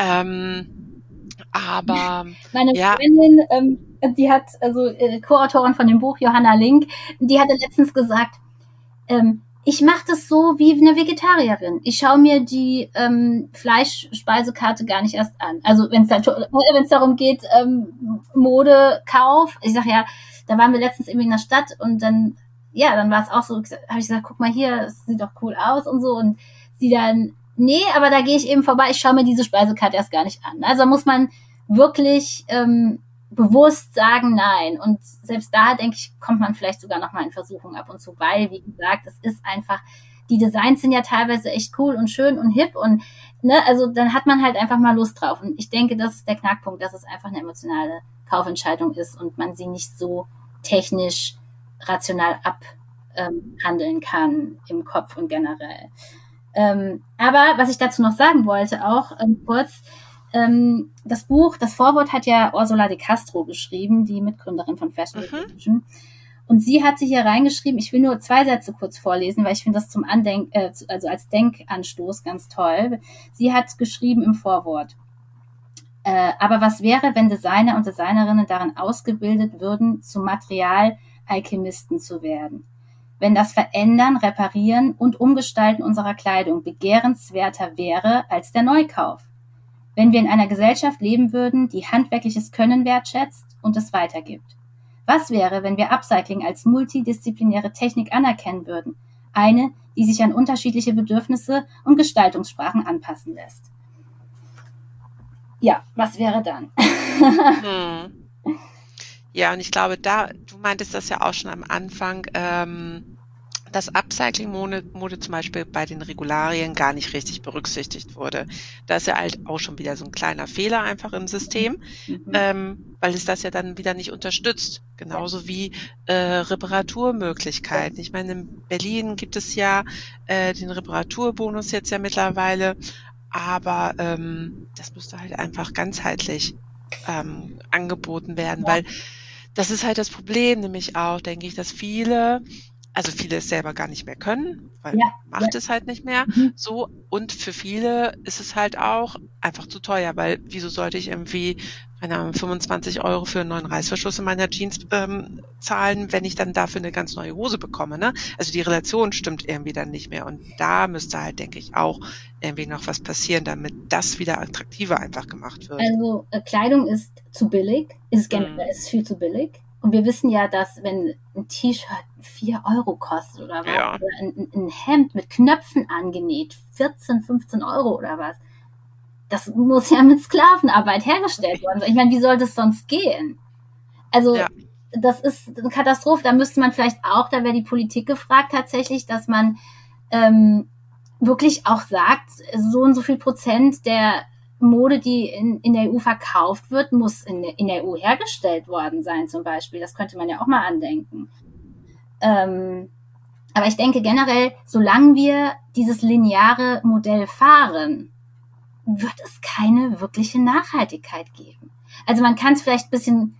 Ähm, aber Meine ja, Freundin, ähm, die hat, also äh, Co-Autorin von dem Buch, Johanna Link, die hatte letztens gesagt, ähm, ich mache das so wie eine Vegetarierin. Ich schaue mir die ähm, Fleischspeisekarte gar nicht erst an. Also wenn es da, wenn es darum geht, ähm, Modekauf. Ich sag ja, da waren wir letztens irgendwie in der Stadt und dann ja, dann war es auch so, habe ich gesagt, guck mal hier, das sieht doch cool aus und so. Und sie dann, nee, aber da gehe ich eben vorbei, ich schaue mir diese Speisekarte erst gar nicht an. Also muss man wirklich ähm, bewusst sagen, nein. Und selbst da, denke ich, kommt man vielleicht sogar noch mal in Versuchung ab und zu, weil, wie gesagt, es ist einfach, die Designs sind ja teilweise echt cool und schön und hip und, ne, also dann hat man halt einfach mal Lust drauf. Und ich denke, das ist der Knackpunkt, dass es einfach eine emotionale Kaufentscheidung ist und man sie nicht so technisch rational abhandeln ähm, kann im Kopf und generell. Ähm, aber was ich dazu noch sagen wollte, auch ähm, kurz, ähm, das Buch, das Vorwort hat ja Ursula de Castro geschrieben, die Mitgründerin von Fashion Revolution. Mhm. Und sie hatte hier reingeschrieben, ich will nur zwei Sätze kurz vorlesen, weil ich finde das zum Andenk, äh, also als Denkanstoß ganz toll. Sie hat geschrieben im Vorwort, äh, aber was wäre, wenn Designer und Designerinnen darin ausgebildet würden, zu Materialalchemisten zu werden? Wenn das Verändern, Reparieren und Umgestalten unserer Kleidung begehrenswerter wäre als der Neukauf. Wenn wir in einer Gesellschaft leben würden, die handwerkliches Können wertschätzt und es weitergibt. Was wäre, wenn wir Upcycling als multidisziplinäre Technik anerkennen würden? Eine, die sich an unterschiedliche Bedürfnisse und Gestaltungssprachen anpassen lässt. Ja, was wäre dann? hm. Ja, und ich glaube, da, du meintest das ja auch schon am Anfang, ähm, dass Upcycling-Mode Mode zum Beispiel bei den Regularien gar nicht richtig berücksichtigt wurde. Da ist ja halt auch schon wieder so ein kleiner Fehler einfach im System, mhm. ähm, weil es das ja dann wieder nicht unterstützt. Genauso wie äh, Reparaturmöglichkeiten. Ich meine, in Berlin gibt es ja äh, den Reparaturbonus jetzt ja mittlerweile, aber ähm, das müsste halt einfach ganzheitlich ähm, angeboten werden, ja. Weil das ist halt das Problem, nämlich auch, denke ich, dass viele Also viele es selber gar nicht mehr können, weil ja, macht ja. es halt nicht mehr mhm. so. Und für viele ist es halt auch einfach zu teuer, weil wieso sollte ich irgendwie keine Ahnung, fünfundzwanzig Euro für einen neuen Reißverschluss in meiner Jeans ähm, zahlen, wenn ich dann dafür eine ganz neue Hose bekomme, ne? Also die Relation stimmt irgendwie dann nicht mehr. Und da müsste halt, denke ich, auch irgendwie noch was passieren, damit das wieder attraktiver einfach gemacht wird. Also äh, Kleidung ist zu billig, ist generell mhm. ist viel zu billig. Und wir wissen ja, dass wenn ein T-Shirt vier Euro kostet oder was, ja. oder ein, ein Hemd mit Knöpfen angenäht, vierzehn, fünfzehn Euro oder was, das muss ja mit Sklavenarbeit hergestellt worden sein. Ich meine, wie soll das sonst gehen? Also ja. das ist eine Katastrophe. Da müsste man vielleicht auch, da wäre die Politik gefragt tatsächlich, dass man ähm, wirklich auch sagt, so und so viel Prozent der Mode, die in, in der E U verkauft wird, muss in, in der E U hergestellt worden sein zum Beispiel. Das könnte man ja auch mal andenken. Ähm, aber ich denke generell, solange wir dieses lineare Modell fahren, wird es keine wirkliche Nachhaltigkeit geben. Also man kann es vielleicht ein bisschen,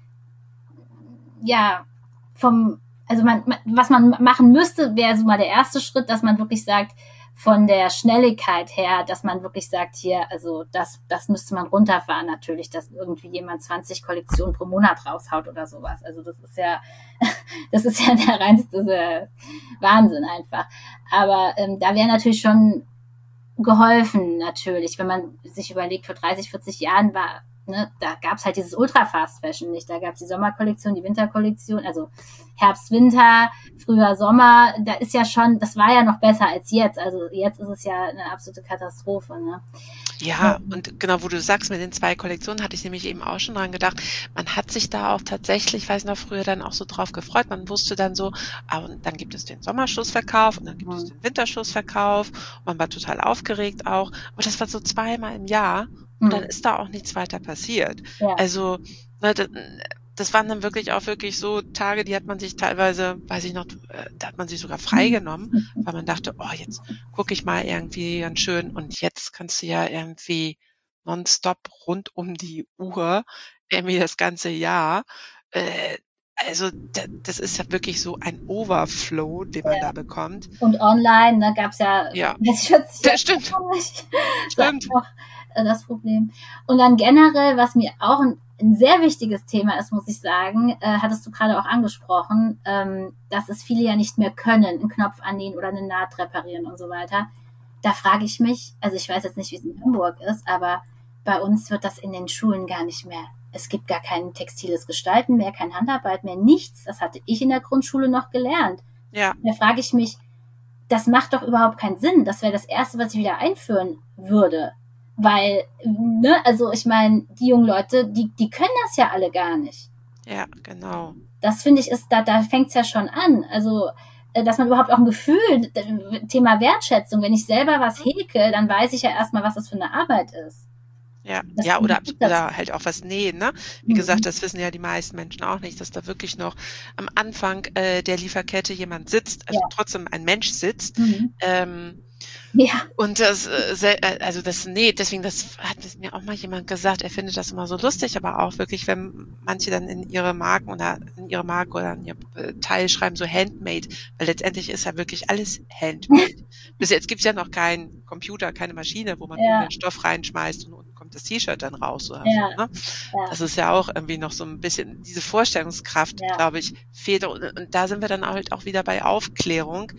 ja, vom, also man, was man machen müsste, wäre so mal der erste Schritt, dass man wirklich sagt, von der Schnelligkeit her, dass man wirklich sagt, hier, also das, das müsste man runterfahren natürlich, dass irgendwie jemand zwanzig Kollektionen pro Monat raushaut oder sowas. Also das ist ja, das ist ja der reinste Wahnsinn einfach. Aber ähm, da wäre natürlich schon geholfen natürlich, wenn man sich überlegt, vor dreißig, vierzig Jahren war, ne, da gab's halt dieses Ultra-Fast-Fashion nicht. Da gab's die Sommerkollektion, die Winterkollektion, also Herbst, Winter, Frühjahr, Sommer. Da ist ja schon, das war ja noch besser als jetzt. Also jetzt ist es ja eine absolute Katastrophe. Ne? Ja, und genau, wo du sagst, mit den zwei Kollektionen hatte ich nämlich eben auch schon dran gedacht. Man hat sich da auch tatsächlich, ich weiß noch, früher dann auch so drauf gefreut. Man wusste dann so, ah, und dann gibt es den Sommerschussverkauf und dann gibt es den Winterschussverkauf. Und man war total aufgeregt auch. Aber das war so zweimal im Jahr. Und dann ist da auch nichts weiter passiert. Ja. Also, ne, das, das waren dann wirklich auch wirklich so Tage, die hat man sich teilweise, weiß ich noch, da hat man sich sogar freigenommen, weil man dachte, oh, jetzt gucke ich mal irgendwie ganz schön. Und jetzt kannst du ja irgendwie nonstop rund um die Uhr, irgendwie das ganze Jahr. Äh, also das ist ja wirklich so ein Overflow, den man ja. da bekommt. Und online, da gab's ja... Ja, das, das stimmt. Stimmt. Das Problem. Und dann generell, was mir auch ein, ein sehr wichtiges Thema ist, muss ich sagen, äh, hattest du gerade auch angesprochen, ähm, dass es viele ja nicht mehr können, einen Knopf annähen oder eine Naht reparieren und so weiter. Da frage ich mich, also ich weiß jetzt nicht, wie es in Hamburg ist, aber bei uns wird das in den Schulen gar nicht mehr. Es gibt gar kein textiles Gestalten mehr, keine Handarbeit mehr, nichts. Das hatte ich in der Grundschule noch gelernt. Ja. Da frage ich mich, das macht doch überhaupt keinen Sinn. Das wäre das Erste, was ich wieder einführen würde. Weil, ne, also ich meine, die jungen Leute, die, die können das ja alle gar nicht. Ja, genau. Das finde ich, ist, da, da fängt es ja schon an. Also, dass man überhaupt auch ein Gefühl, Thema Wertschätzung, wenn ich selber was häkel, dann weiß ich ja erstmal, was das für eine Arbeit ist. Ja, Das ja oder, finde ich das- oder halt auch was nähen, ne? Wie Mhm. gesagt, das wissen ja die meisten Menschen auch nicht, dass da wirklich noch am Anfang äh, der Lieferkette jemand sitzt, also Ja. trotzdem ein Mensch sitzt. Mhm. Ähm, Ja, und das, äh, sel- äh, also das näht, deswegen, das hat mir auch mal jemand gesagt, er findet das immer so lustig, aber auch wirklich, wenn manche dann in ihre Marken oder in ihre Marke oder in ihr äh, Teil schreiben, so Handmade, weil letztendlich ist ja wirklich alles Handmade. Bis jetzt gibt's ja noch keinen Computer, keine Maschine, wo man Ja. nur den Stoff reinschmeißt und unten kommt das T-Shirt dann raus oder Ja. so, ne? Ja. Das ist ja auch irgendwie noch so ein bisschen, diese Vorstellungskraft, Ja. glaube ich, fehlt. Und, und da sind wir dann halt auch wieder bei Aufklärung.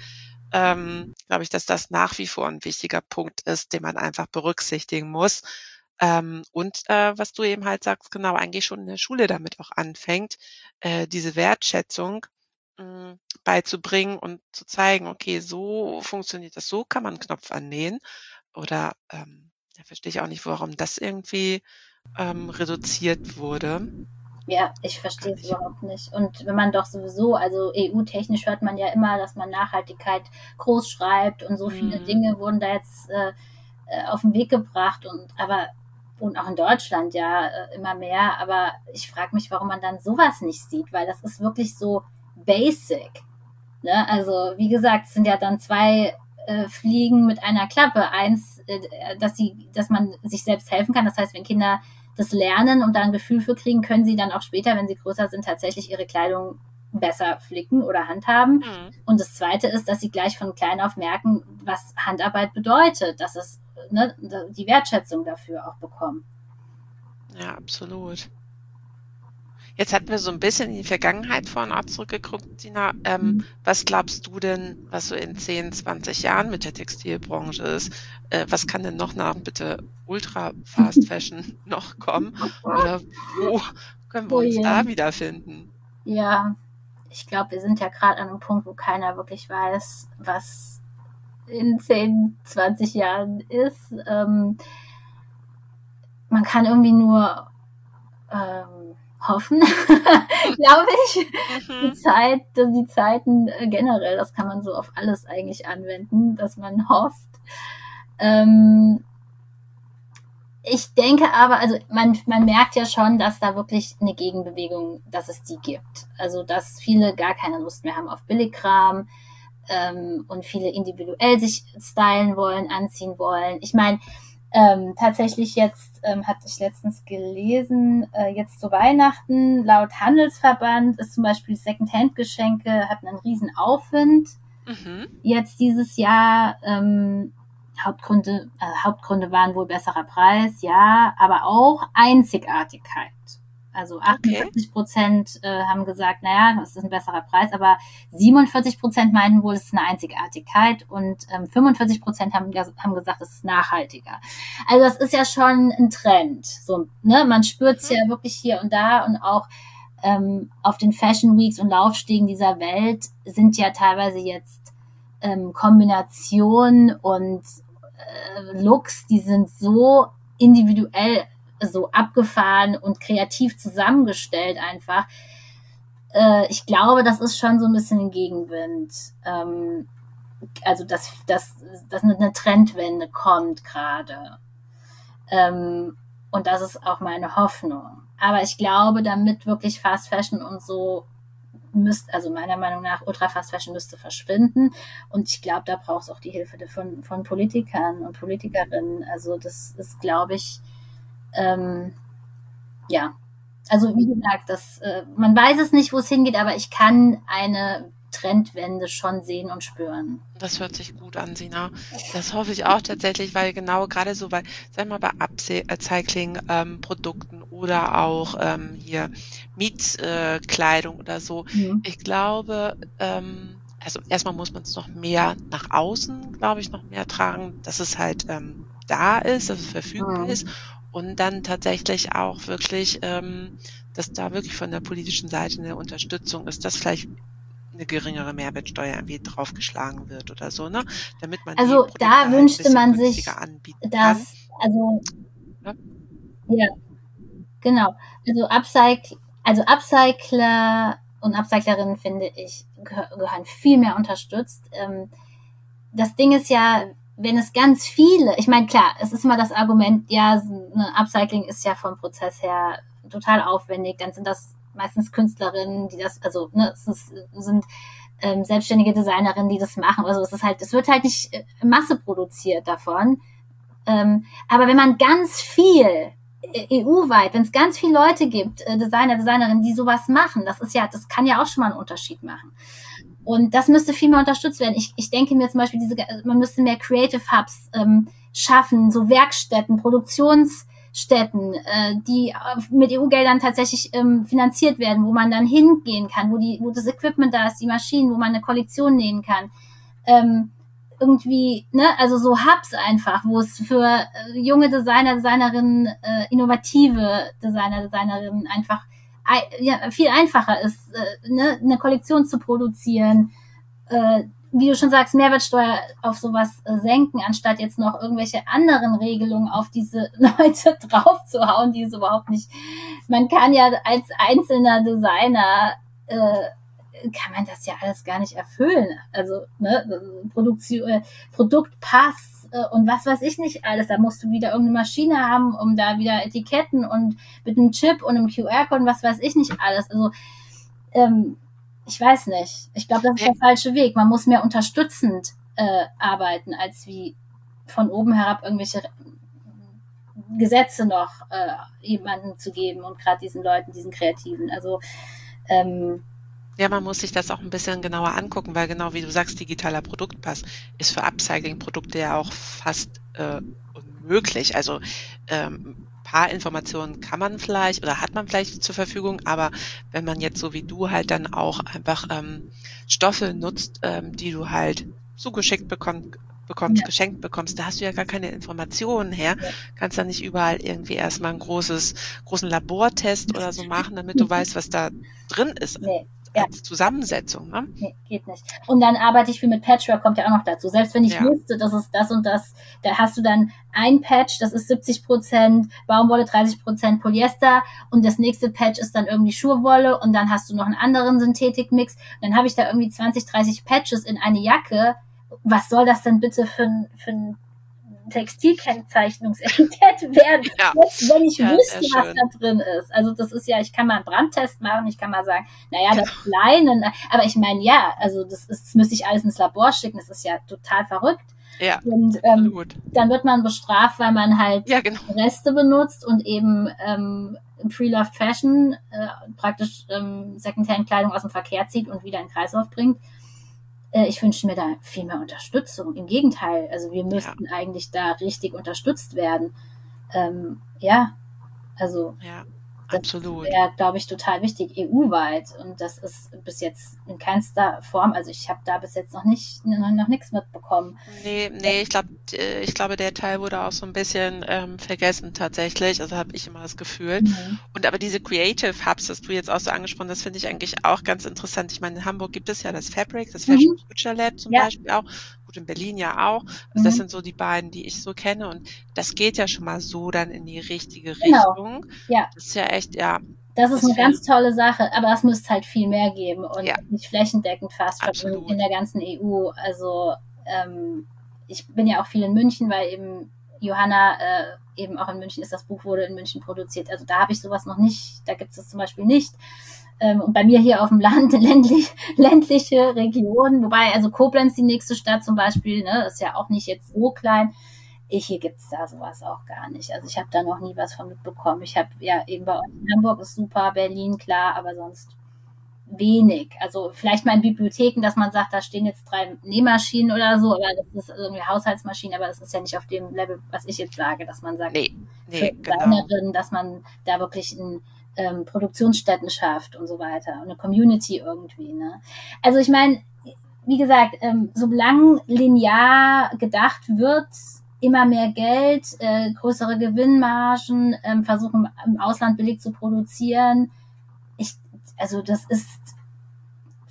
Ähm, glaube ich, dass das nach wie vor ein wichtiger Punkt ist, den man einfach berücksichtigen muss. Ähm, und äh, was du eben halt sagst, genau, eigentlich schon in der Schule damit auch anfängt, äh, diese Wertschätzung mh, beizubringen und zu zeigen, okay, so funktioniert das, so kann man einen Knopf annähen. Oder ähm, da verstehe ich auch nicht, warum das irgendwie ähm, reduziert wurde. Ja, ich verstehe es Gar nicht. überhaupt nicht. Und wenn man doch sowieso, also E U-technisch hört man ja immer, dass man Nachhaltigkeit groß schreibt und so viele Mhm. Dinge wurden da jetzt äh, äh, auf den Weg gebracht und aber und auch in Deutschland ja äh, immer mehr. Aber ich frage mich, warum man dann sowas nicht sieht, weil das ist wirklich so basic. Ne? Also wie gesagt, es sind ja dann zwei äh, Fliegen mit einer Klappe. Eins, äh, dass sie, dass man sich selbst helfen kann. Das heißt, wenn Kinder das lernen und da ein Gefühl für kriegen, können sie dann auch später, wenn sie größer sind, tatsächlich ihre Kleidung besser flicken oder handhaben. Mhm. Und das Zweite ist, dass sie gleich von klein auf merken, was Handarbeit bedeutet, dass es ne, die Wertschätzung dafür auch bekommen. Ja, absolut. Jetzt hatten wir so ein bisschen in die Vergangenheit vorhin auch zurückgeguckt, Sina. Ähm, Mhm. was glaubst du denn, was so in zehn, zwanzig Jahren mit der Textilbranche ist? Äh, was kann denn noch nach bitte Ultra Fast Fashion noch kommen? Oder wo können wir Oh uns je. da wiederfinden? Ja, ich glaube, wir sind ja gerade an einem Punkt, wo keiner wirklich weiß, was in zehn, zwanzig Jahren ist. Ähm, man kann irgendwie nur ähm, hoffen, glaube ich. Die Mhm. Zeit, die Zeiten äh, generell, das kann man so auf alles eigentlich anwenden, dass man hofft. Ähm, ich denke aber, also man, man merkt ja schon, dass da wirklich eine Gegenbewegung, dass es die gibt. Also dass viele gar keine Lust mehr haben auf Billigkram ähm, und viele individuell sich stylen wollen, anziehen wollen. Ich meine, ähm, tatsächlich jetzt ähm, hatte ich letztens gelesen, äh, jetzt zu Weihnachten, laut Handelsverband ist zum Beispiel Secondhand-Geschenke, hatten einen riesen Aufwind. Mhm. Jetzt dieses Jahr, ähm, Hauptgründe, äh, Hauptgründe waren wohl besserer Preis, ja, aber auch Einzigartigkeit. Also achtundvierzig Prozent äh, haben gesagt, naja, das ist ein besserer Preis, aber siebenundvierzig Prozent meinten wohl, es ist eine Einzigartigkeit und ähm, fünfundvierzig Prozent haben, haben gesagt, es ist nachhaltiger. Also das ist ja schon ein Trend. So, ne? Man spürt es Mhm. ja wirklich hier und da und auch ähm, auf den Fashion Weeks und Laufstegen dieser Welt sind ja teilweise jetzt ähm, Kombinationen und äh, Looks, die sind so individuell so abgefahren und kreativ zusammengestellt einfach. Äh, ich glaube, das ist schon so ein bisschen ein Gegenwind. Ähm, also, dass, dass, dass eine Trendwende kommt gerade. Ähm, und das ist auch meine Hoffnung. Aber ich glaube, damit wirklich Fast Fashion und so müsste, also meiner Meinung nach, Ultra Fast Fashion müsste verschwinden. Und ich glaube, da braucht es auch die Hilfe von, von Politikern und Politikerinnen. Also das ist, glaube ich, ähm, ja, also wie gesagt, das, äh, man weiß es nicht, wo es hingeht, aber ich kann eine Trendwende schon sehen und spüren. Das hört sich gut an, Sina. Das hoffe ich auch tatsächlich, weil genau gerade so bei, sag mal, bei Upcycling-Produkten ähm, oder auch ähm, hier Mietkleidung äh, oder so. Mhm. Ich glaube, ähm, also erstmal muss man es noch mehr nach außen, glaube ich, noch mehr tragen, dass es halt ähm, da ist, dass es verfügbar Mhm. ist. Und dann tatsächlich auch wirklich, ähm, dass da wirklich von der politischen Seite eine Unterstützung ist, dass vielleicht eine geringere Mehrwertsteuer irgendwie draufgeschlagen wird oder so, ne? Damit man also die da Produkte wünschte halt ein man bisschen sich, günstiger anbieten kann. dass, also, Ja. ja, genau. Also Upcycle, also Upcycler und Upcyclerinnen, finde ich, gehö- gehören viel mehr unterstützt. Ähm, das Ding ist ja, wenn es ganz viele, ich meine, klar, es ist immer das Argument, ja, ne, Upcycling ist ja vom Prozess her total aufwendig, dann sind das meistens Künstlerinnen, die das, also, ne, es ist, sind ähm, selbstständige Designerinnen, die das machen. Also es ist halt, es wird halt nicht äh, Masse produziert davon. Ähm, aber wenn man ganz viel äh, E U-weit, wenn es ganz viele Leute gibt, äh, Designer, Designerinnen, die sowas machen, das ist ja, das kann ja auch schon mal einen Unterschied machen. Und das müsste viel mehr unterstützt werden. Ich, ich denke mir zum Beispiel, diese, man müsste mehr Creative Hubs ähm, schaffen, so Werkstätten, Produktionsstätten, äh, die mit E U-Geldern tatsächlich ähm, finanziert werden, wo man dann hingehen kann, wo die, wo das Equipment da ist, die Maschinen, wo man eine Kollektion nähen kann. Ähm, irgendwie, ne, also so Hubs einfach, wo es für äh, junge Designer, Designerinnen, äh, innovative Designer, Designerinnen einfach ja, viel einfacher ist, äh, ne, eine Kollektion zu produzieren, äh, wie du schon sagst, Mehrwertsteuer auf sowas äh, senken, anstatt jetzt noch irgendwelche anderen Regelungen auf diese Leute draufzuhauen, die es überhaupt nicht. Man kann ja als einzelner Designer äh, kann man das ja alles gar nicht erfüllen. Also ne, Produktion, äh, Produktpass äh, und was weiß ich nicht alles. Da musst du wieder irgendeine Maschine haben, um da wieder Etiketten und mit einem Chip und einem Q R-Code und was weiß ich nicht alles. Also ähm, ich weiß nicht. Ich glaube, das ist der falsche Weg. Man muss mehr unterstützend äh, arbeiten, als wie von oben herab irgendwelche Gesetze noch äh, jemandem zu geben und gerade diesen Leuten, diesen Kreativen. Also ähm, Ja, man muss sich das auch ein bisschen genauer angucken, weil genau wie du sagst, digitaler Produktpass ist für Upcycling-Produkte ja auch fast äh, unmöglich. Also ähm, paar Informationen kann man vielleicht oder hat man vielleicht zur Verfügung, aber wenn man jetzt so wie du halt dann auch einfach ähm, Stoffe nutzt, ähm, die du halt zugeschickt bekommst, bekommst, Ja. geschenkt bekommst, da hast du ja gar keine Informationen her, Ja. kannst dann nicht überall irgendwie erstmal einen großes, großen Labortest oder so machen, damit du weißt, was da drin ist. Nee. Ja. Als Zusammensetzung, ne? Nee, geht nicht. Und dann arbeite ich viel mit Patchwork, kommt ja auch noch dazu. Selbst wenn ich Ja. wusste, das ist das und das, da hast du dann ein Patch, das ist siebzig Prozent Baumwolle, dreißig Prozent Polyester und das nächste Patch ist dann irgendwie Schurwolle und dann hast du noch einen anderen Synthetikmix. Dann habe ich da irgendwie zwanzig, dreißig Patches in eine Jacke. Was soll das denn bitte für ein, für ein Textilkennzeichnungsetikett werden, Ja. jetzt, wenn ich Ja, wüsste, sehr was schön. da drin ist. Also das ist ja, ich kann mal einen Brandtest machen, ich kann mal sagen, naja, das Kleine, aber ich meine, ja, also das, ist, das müsste ich alles ins Labor schicken, das ist ja total verrückt. Ja, und ähm, absolut. dann wird man bestraft, weil man halt Ja, genau. Reste benutzt und eben ähm, Pre-Loved Fashion äh, praktisch ähm, Secondhand-Kleidung aus dem Verkehr zieht und wieder in den Kreislauf bringt. Ich wünsche mir da viel mehr Unterstützung. Im Gegenteil, also wir müssten ja. eigentlich da richtig unterstützt werden. Ähm, ja, also ja, das absolut. wäre, glaube ich, total wichtig, E U-weit. Und das ist bis jetzt in keinster Form, also ich habe da bis jetzt noch nicht noch, noch nichts mitbekommen. Nee, nee, ich glaube, ich glaube, der Teil wurde auch so ein bisschen ähm, vergessen tatsächlich. Also habe ich immer das Gefühl. Mhm. Und aber diese Creative Hubs, das du jetzt auch so angesprochen hast, finde ich eigentlich auch ganz interessant. Ich meine, in Hamburg gibt es ja das Fabric, das Fashion mhm. Future Lab zum ja. Beispiel auch. Gut, in Berlin ja auch. Also mhm. das sind so die beiden, die ich so kenne. Und das geht ja schon mal so dann in die richtige genau. Richtung. Ja. Das ist ja echt, ja. Das ist das eine ganz tolle Sache, aber es müsste halt viel mehr geben und ja. nicht flächendeckend fast schon in der ganzen E U. Also ähm, ich bin ja auch viel in München, weil eben Johanna äh, eben auch in München ist, das Buch wurde in München produziert. Also da habe ich sowas noch nicht, da gibt es das zum Beispiel nicht. Ähm, und bei mir hier auf dem Land, ländlich, ländliche Region, wobei also Koblenz die nächste Stadt zum Beispiel, ne, ist ja auch nicht jetzt so klein. Hier gibt's da sowas auch gar nicht. Also ich habe da noch nie was von mitbekommen. Ich habe ja eben bei uns in Hamburg ist super, Berlin klar, aber sonst wenig. Also vielleicht mal in Bibliotheken, dass man sagt, da stehen jetzt drei Nähmaschinen oder so, aber das ist irgendwie Haushaltsmaschinen, aber das ist ja nicht auf dem Level, was ich jetzt sage, dass man sagt, nee, nee, für Designerinnen, genau. dass man da wirklich ein ähm, Produktionsstätten schafft und so weiter und eine Community irgendwie. Ne? Also ich meine, wie gesagt, ähm, solange linear gedacht wird, immer mehr Geld, äh, größere Gewinnmargen, ähm, versuchen im Ausland billig zu produzieren. Ich, also das ist,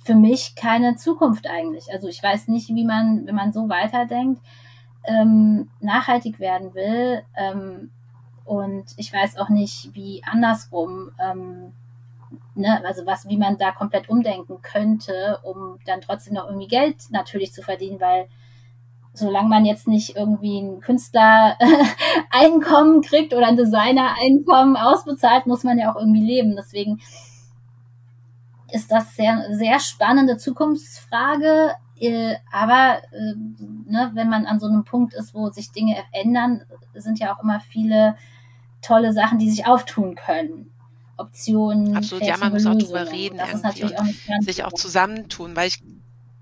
für mich keine Zukunft eigentlich. Also ich weiß nicht, wie man, wenn man so weiterdenkt, ähm, nachhaltig werden will. Ähm, und ich weiß auch nicht, wie andersrum, ähm, ne, also was, wie man da komplett umdenken könnte, um dann trotzdem noch irgendwie Geld natürlich zu verdienen, weil solange man jetzt nicht irgendwie ein Künstler-Einkommen kriegt oder ein Designer-Einkommen ausbezahlt, muss man ja auch irgendwie leben. Deswegen ist das sehr, sehr spannende Zukunftsfrage. Äh, aber äh, ne, wenn man an so einem Punkt ist, wo sich Dinge ändern, sind ja auch immer viele tolle Sachen, die sich auftun können. Optionen, absolut, ja, man muss auch drüber reden, das ist natürlich auch nicht ganz sich auch zusammentun, weil ich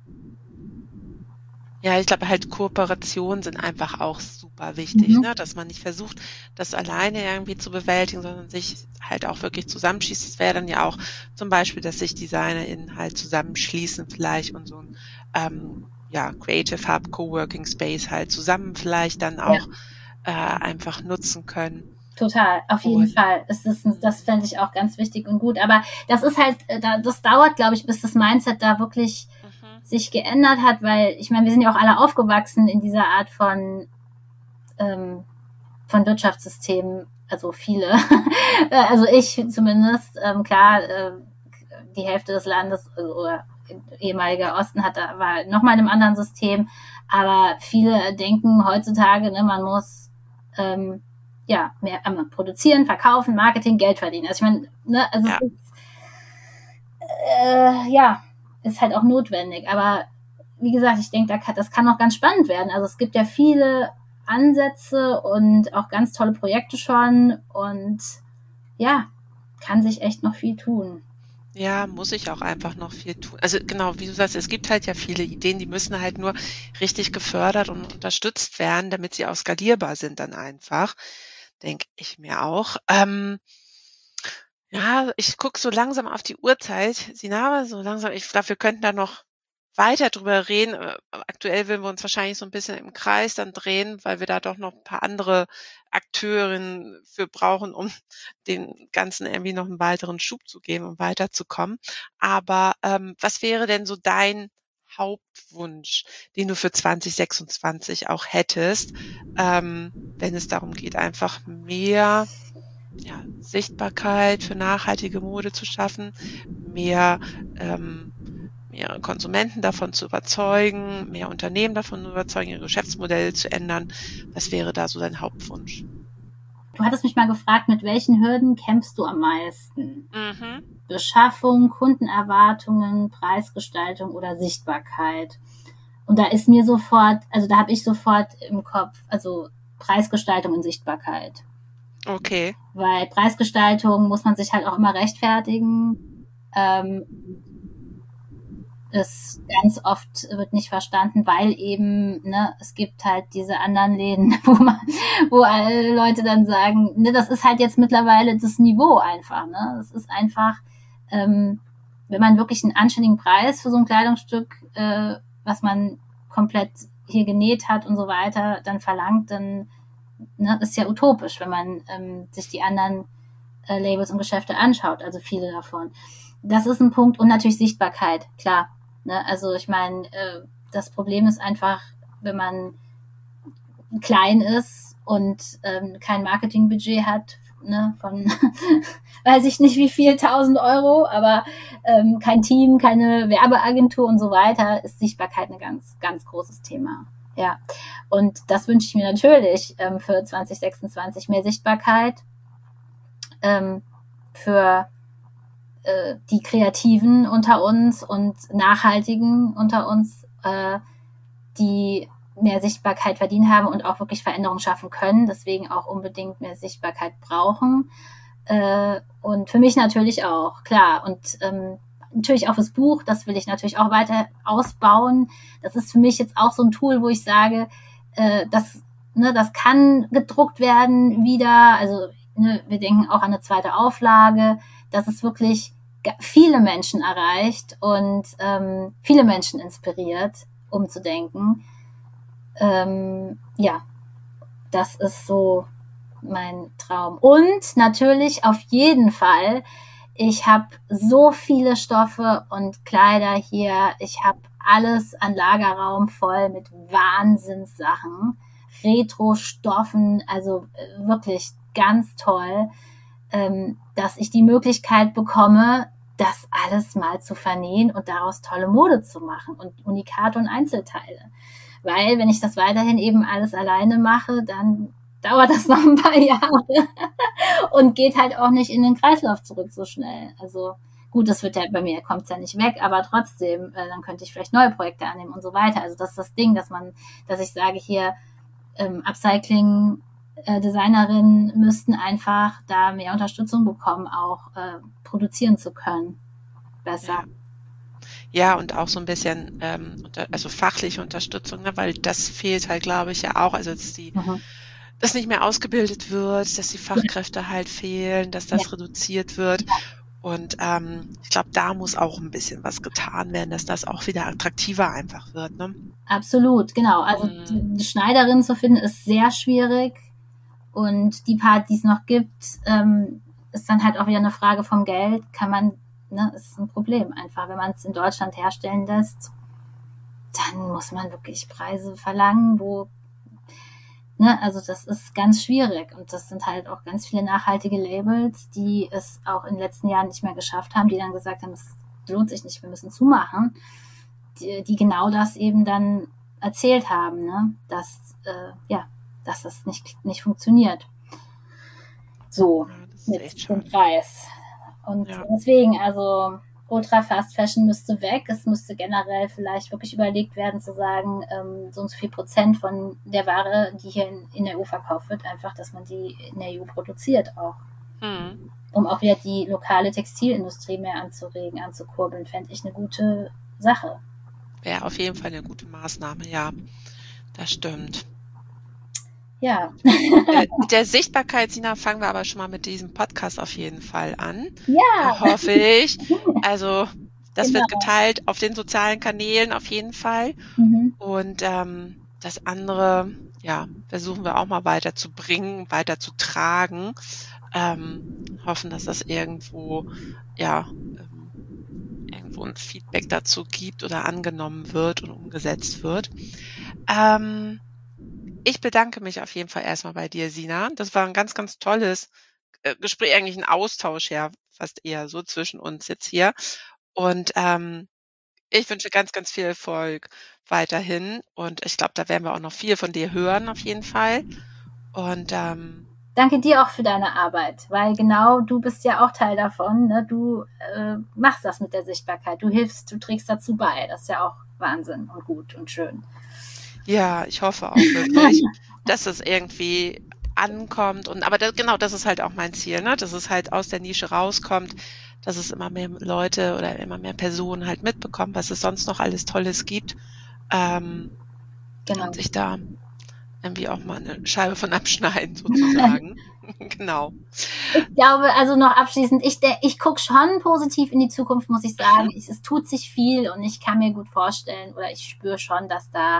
Ja, ich glaube halt Kooperationen sind einfach auch super wichtig, Mhm. ne? Dass man nicht versucht, das alleine irgendwie zu bewältigen, sondern sich halt auch wirklich zusammenschließt. Das wäre dann ja auch zum Beispiel, dass sich DesignerInnen halt zusammenschließen vielleicht und so ein ähm, ja, Creative Hub, Coworking Space halt zusammen vielleicht dann auch äh, einfach nutzen können. Total, auf jeden Und- Fall. Es ist, das fände ich auch ganz wichtig und gut. Aber das ist halt, äh, da- das dauert, glaube ich, bis das Mindset da wirklich Mhm. sich geändert hat, weil ich meine, wir sind ja auch alle aufgewachsen in dieser Art von, ähm, von Wirtschaftssystemen, also viele. Also ich zumindest, ähm, klar, äh, die Hälfte des Landes also, oder ehemaliger Osten hat da, war nochmal in einem anderen System, aber viele denken heutzutage, ne, man muss ähm, ja mehr äh, produzieren, verkaufen, Marketing, Geld verdienen. Also ich meine, ne, also Ja. es ist, äh, ja, ist halt auch notwendig. Aber wie gesagt, ich denke, da kann, das kann noch ganz spannend werden. Also es gibt ja viele Ansätze und auch ganz tolle Projekte schon und ja, kann sich echt noch viel tun. Ja, muss ich auch einfach noch viel tun. Also genau, wie du sagst, es gibt halt ja viele Ideen, die müssen halt nur richtig gefördert und unterstützt werden, damit sie auch skalierbar sind dann einfach, denke ich mir auch. Ähm, ja, ich gucke so langsam auf die Uhrzeit. Sinara, so langsam, ich glaube, wir könnten da noch weiter drüber reden. Äh, Aktuell würden wir uns wahrscheinlich so ein bisschen im Kreis dann drehen, weil wir da doch noch ein paar andere Akteurinnen für brauchen, um den Ganzen irgendwie noch einen weiteren Schub zu geben, um weiterzukommen. Aber ähm, was wäre denn so dein Hauptwunsch, den du für zwanzig sechsundzwanzig auch hättest, ähm, wenn es darum geht, einfach mehr ja, Sichtbarkeit für nachhaltige Mode zu schaffen, mehr, ähm, mehr Konsumenten davon zu überzeugen, mehr Unternehmen davon zu überzeugen, ihre Geschäftsmodelle zu ändern. Was wäre da so dein Hauptwunsch? Du hattest mich mal gefragt, mit welchen Hürden kämpfst du am meisten? Mhm. Beschaffung, Kundenerwartungen, Preisgestaltung oder Sichtbarkeit? Und da ist mir sofort, also da habe ich sofort im Kopf, also Preisgestaltung und Sichtbarkeit. Okay. Weil Preisgestaltung muss man sich halt auch immer rechtfertigen. Ähm, es ganz oft wird nicht verstanden, weil eben, ne, es gibt halt diese anderen Läden, wo man, wo alle Leute dann sagen, ne, das ist halt jetzt mittlerweile das Niveau einfach, ne, das ist einfach, ähm, wenn man wirklich einen anständigen Preis für so ein Kleidungsstück, äh, was man komplett hier genäht hat und so weiter, dann verlangt, dann, ne, ist ja utopisch, wenn man ähm, sich die anderen äh, Labels und Geschäfte anschaut, also viele davon. Das ist ein Punkt und natürlich Sichtbarkeit, klar. Ne? Also ich meine, äh, das Problem ist einfach, wenn man klein ist und ähm, kein Marketingbudget hat, ne, von weiß ich nicht wie viel, tausend Euro, aber ähm, kein Team, keine Werbeagentur und so weiter, ist Sichtbarkeit ein ganz, ganz großes Thema. Ja, und das wünsche ich mir natürlich ähm, für zwanzig sechsundzwanzig, mehr Sichtbarkeit ähm, für äh, die Kreativen unter uns und Nachhaltigen unter uns, äh, die mehr Sichtbarkeit verdient haben und auch wirklich Veränderungen schaffen können, deswegen auch unbedingt mehr Sichtbarkeit brauchen. Äh, und für mich natürlich auch, klar. Und ähm, natürlich auch fürs Buch, das will ich natürlich auch weiter ausbauen. Das ist für mich jetzt auch so ein Tool, wo ich sage, äh, das, ne, das kann gedruckt werden wieder. Also ne, wir denken auch an eine zweite Auflage, dass es wirklich viele Menschen erreicht und ähm, viele Menschen inspiriert, umzudenken. Ähm, ja, das ist so mein Traum. Und natürlich auf jeden Fall ich habe so viele Stoffe und Kleider hier. Ich habe alles an Lagerraum voll mit Wahnsinnssachen, Retro-Stoffen, also wirklich ganz toll, ähm, dass ich die Möglichkeit bekomme, das alles mal zu vernähen und daraus tolle Mode zu machen und Unikate und Einzelteile. Weil wenn ich das weiterhin eben alles alleine mache, dann dauert das noch ein paar Jahre und geht halt auch nicht in den Kreislauf zurück so schnell. Also gut, das wird ja bei mir, kommt's ja nicht weg, aber trotzdem, äh, dann könnte ich vielleicht neue Projekte annehmen und so weiter. Also das ist das Ding, dass man, dass ich sage hier, ähm, Upcycling äh, Designerinnen müssten einfach da mehr Unterstützung bekommen, auch äh, produzieren zu können. Besser. Ja. Ja, und auch so ein bisschen, ähm, unter, also fachliche Unterstützung, ne, weil das fehlt halt, glaube ich, ja auch. Also dass die, Mhm. dass nicht mehr ausgebildet wird, dass die Fachkräfte ja. halt fehlen, dass das ja. reduziert wird. Ja. Und ähm, ich glaube, da muss auch ein bisschen was getan werden, dass das auch wieder attraktiver einfach wird. Ne? Absolut, genau. Also mhm. die Schneiderin zu finden, ist sehr schwierig. Und die paar, die es noch gibt, ähm, ist dann halt auch wieder eine Frage vom Geld. Kann man, ne, ist ein Problem einfach. Wenn man es in Deutschland herstellen lässt, dann muss man wirklich Preise verlangen, wo, ne, also das ist ganz schwierig. Und das sind halt auch ganz viele nachhaltige Labels, die es auch in den letzten Jahren nicht mehr geschafft haben, die dann gesagt haben, es lohnt sich nicht, wir müssen zumachen, die, die genau das eben dann erzählt haben, ne, dass, äh, ja, dass das nicht, nicht funktioniert. So, ja, mit dem Preis. Und ja. deswegen, also Ultra Fast Fashion müsste weg. Es müsste generell vielleicht wirklich überlegt werden, zu sagen, ähm, so und so viel Prozent von der Ware, die hier in, in der E U verkauft wird, einfach, dass man die in der E U produziert auch. Hm. Um auch wieder die lokale Textilindustrie mehr anzuregen, anzukurbeln, fände ich eine gute Sache. Wäre auf jeden Fall eine gute Maßnahme, ja. Das stimmt. Ja. Mit der, der Sichtbarkeit, Sina, fangen wir aber schon mal mit diesem Podcast auf jeden Fall an. Ja. Hoffe ich. Also, das genau. wird geteilt auf den sozialen Kanälen auf jeden Fall. Mhm. Und ähm, das andere, ja, versuchen wir auch mal weiterzubringen, weiterzutragen. Ähm, hoffen, dass das irgendwo, ja, ähm, irgendwo ein Feedback dazu gibt oder angenommen wird und umgesetzt wird. Ähm, Ich bedanke mich auf jeden Fall erstmal bei dir, Sina. Das war ein ganz, ganz tolles äh, Gespräch, eigentlich ein Austausch, ja, fast eher so zwischen uns jetzt hier. Und ähm, ich wünsche ganz, ganz viel Erfolg weiterhin. Und ich glaube, da werden wir auch noch viel von dir hören, auf jeden Fall. Und ähm, danke dir auch für deine Arbeit, weil genau du bist ja auch Teil davon. Ne? Du äh, machst das mit der Sichtbarkeit. Du hilfst, du trägst dazu bei. Das ist ja auch Wahnsinn und gut und schön. Ja, ich hoffe auch wirklich, dass es irgendwie ankommt. Und aber das, genau, das ist halt auch mein Ziel, ne? Dass es halt aus der Nische rauskommt, dass es immer mehr Leute oder immer mehr Personen halt mitbekommen, was es sonst noch alles Tolles gibt. Ähm, genau. Und sich da irgendwie auch mal eine Scheibe von abschneiden, sozusagen. Genau. Ich glaube, also noch abschließend, ich, ich gucke schon positiv in die Zukunft, muss ich sagen. Ich, es tut sich viel und ich kann mir gut vorstellen oder ich spüre schon, dass da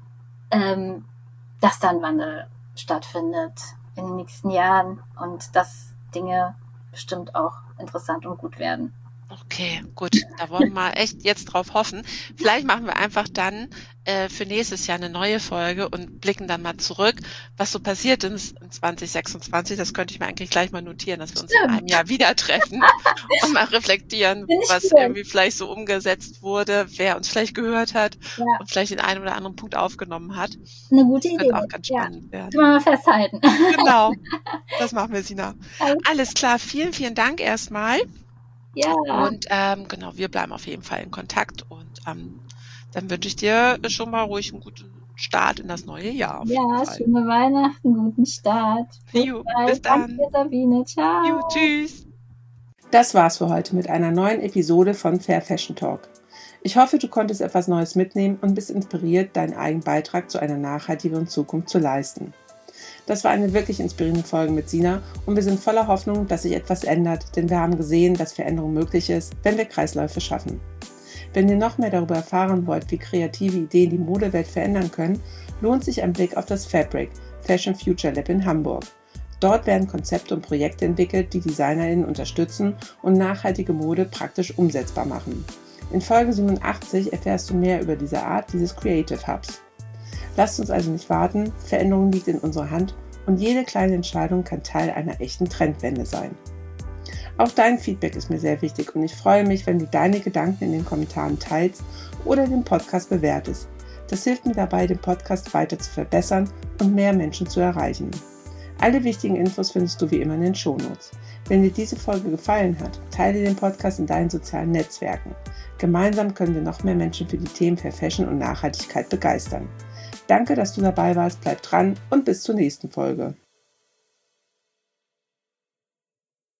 Ähm, dass da ein Wandel stattfindet in den nächsten Jahren und dass Dinge bestimmt auch interessant und gut werden. Okay, gut. Da wollen wir mal echt jetzt drauf hoffen. Vielleicht machen wir einfach dann äh, für nächstes Jahr eine neue Folge und blicken dann mal zurück, was so passiert ist in zwanzig sechsundzwanzig. Das könnte ich mir eigentlich gleich mal notieren, dass wir uns Stimmt. in einem Jahr wieder treffen und mal reflektieren, was schön. irgendwie vielleicht so umgesetzt wurde, wer uns vielleicht gehört hat ja. und vielleicht den einen oder anderen Punkt aufgenommen hat. Eine gute das Idee. Wird auch ganz spannend ja. werden. Können wir mal festhalten. Genau. Das machen wir, Sina. Alles, Alles klar. Vielen, vielen Dank erstmal. Ja. Und ähm, genau, wir bleiben auf jeden Fall in Kontakt und ähm, dann wünsche ich dir schon mal ruhig einen guten Start in das neue Jahr. Ja, schöne Weihnachten, guten Start. Jo, bis dann. Danke, Sabine. Ciao. Jo, tschüss. Das war's für heute mit einer neuen Episode von Fair Fashion Talk. Ich hoffe, du konntest etwas Neues mitnehmen und bist inspiriert, deinen eigenen Beitrag zu einer nachhaltigeren Zukunft zu leisten. Das war eine wirklich inspirierende Folge mit Sina und wir sind voller Hoffnung, dass sich etwas ändert, denn wir haben gesehen, dass Veränderung möglich ist, wenn wir Kreisläufe schaffen. Wenn ihr noch mehr darüber erfahren wollt, wie kreative Ideen die Modewelt verändern können, lohnt sich ein Blick auf das Fabric Fashion Future Lab in Hamburg. Dort werden Konzepte und Projekte entwickelt, die DesignerInnen unterstützen und nachhaltige Mode praktisch umsetzbar machen. In Folge siebenundachtzig erfährst du mehr über diese Art dieses Creative Hubs. Lasst uns also nicht warten, Veränderung liegt in unserer Hand und jede kleine Entscheidung kann Teil einer echten Trendwende sein. Auch dein Feedback ist mir sehr wichtig und ich freue mich, wenn du deine Gedanken in den Kommentaren teilst oder den Podcast bewertest. Das hilft mir dabei, den Podcast weiter zu verbessern und mehr Menschen zu erreichen. Alle wichtigen Infos findest du wie immer in den Shownotes. Wenn dir diese Folge gefallen hat, teile den Podcast in deinen sozialen Netzwerken. Gemeinsam können wir noch mehr Menschen für die Themen Fair Fashion und Nachhaltigkeit begeistern. Danke, dass du dabei warst, bleib dran und bis zur nächsten Folge.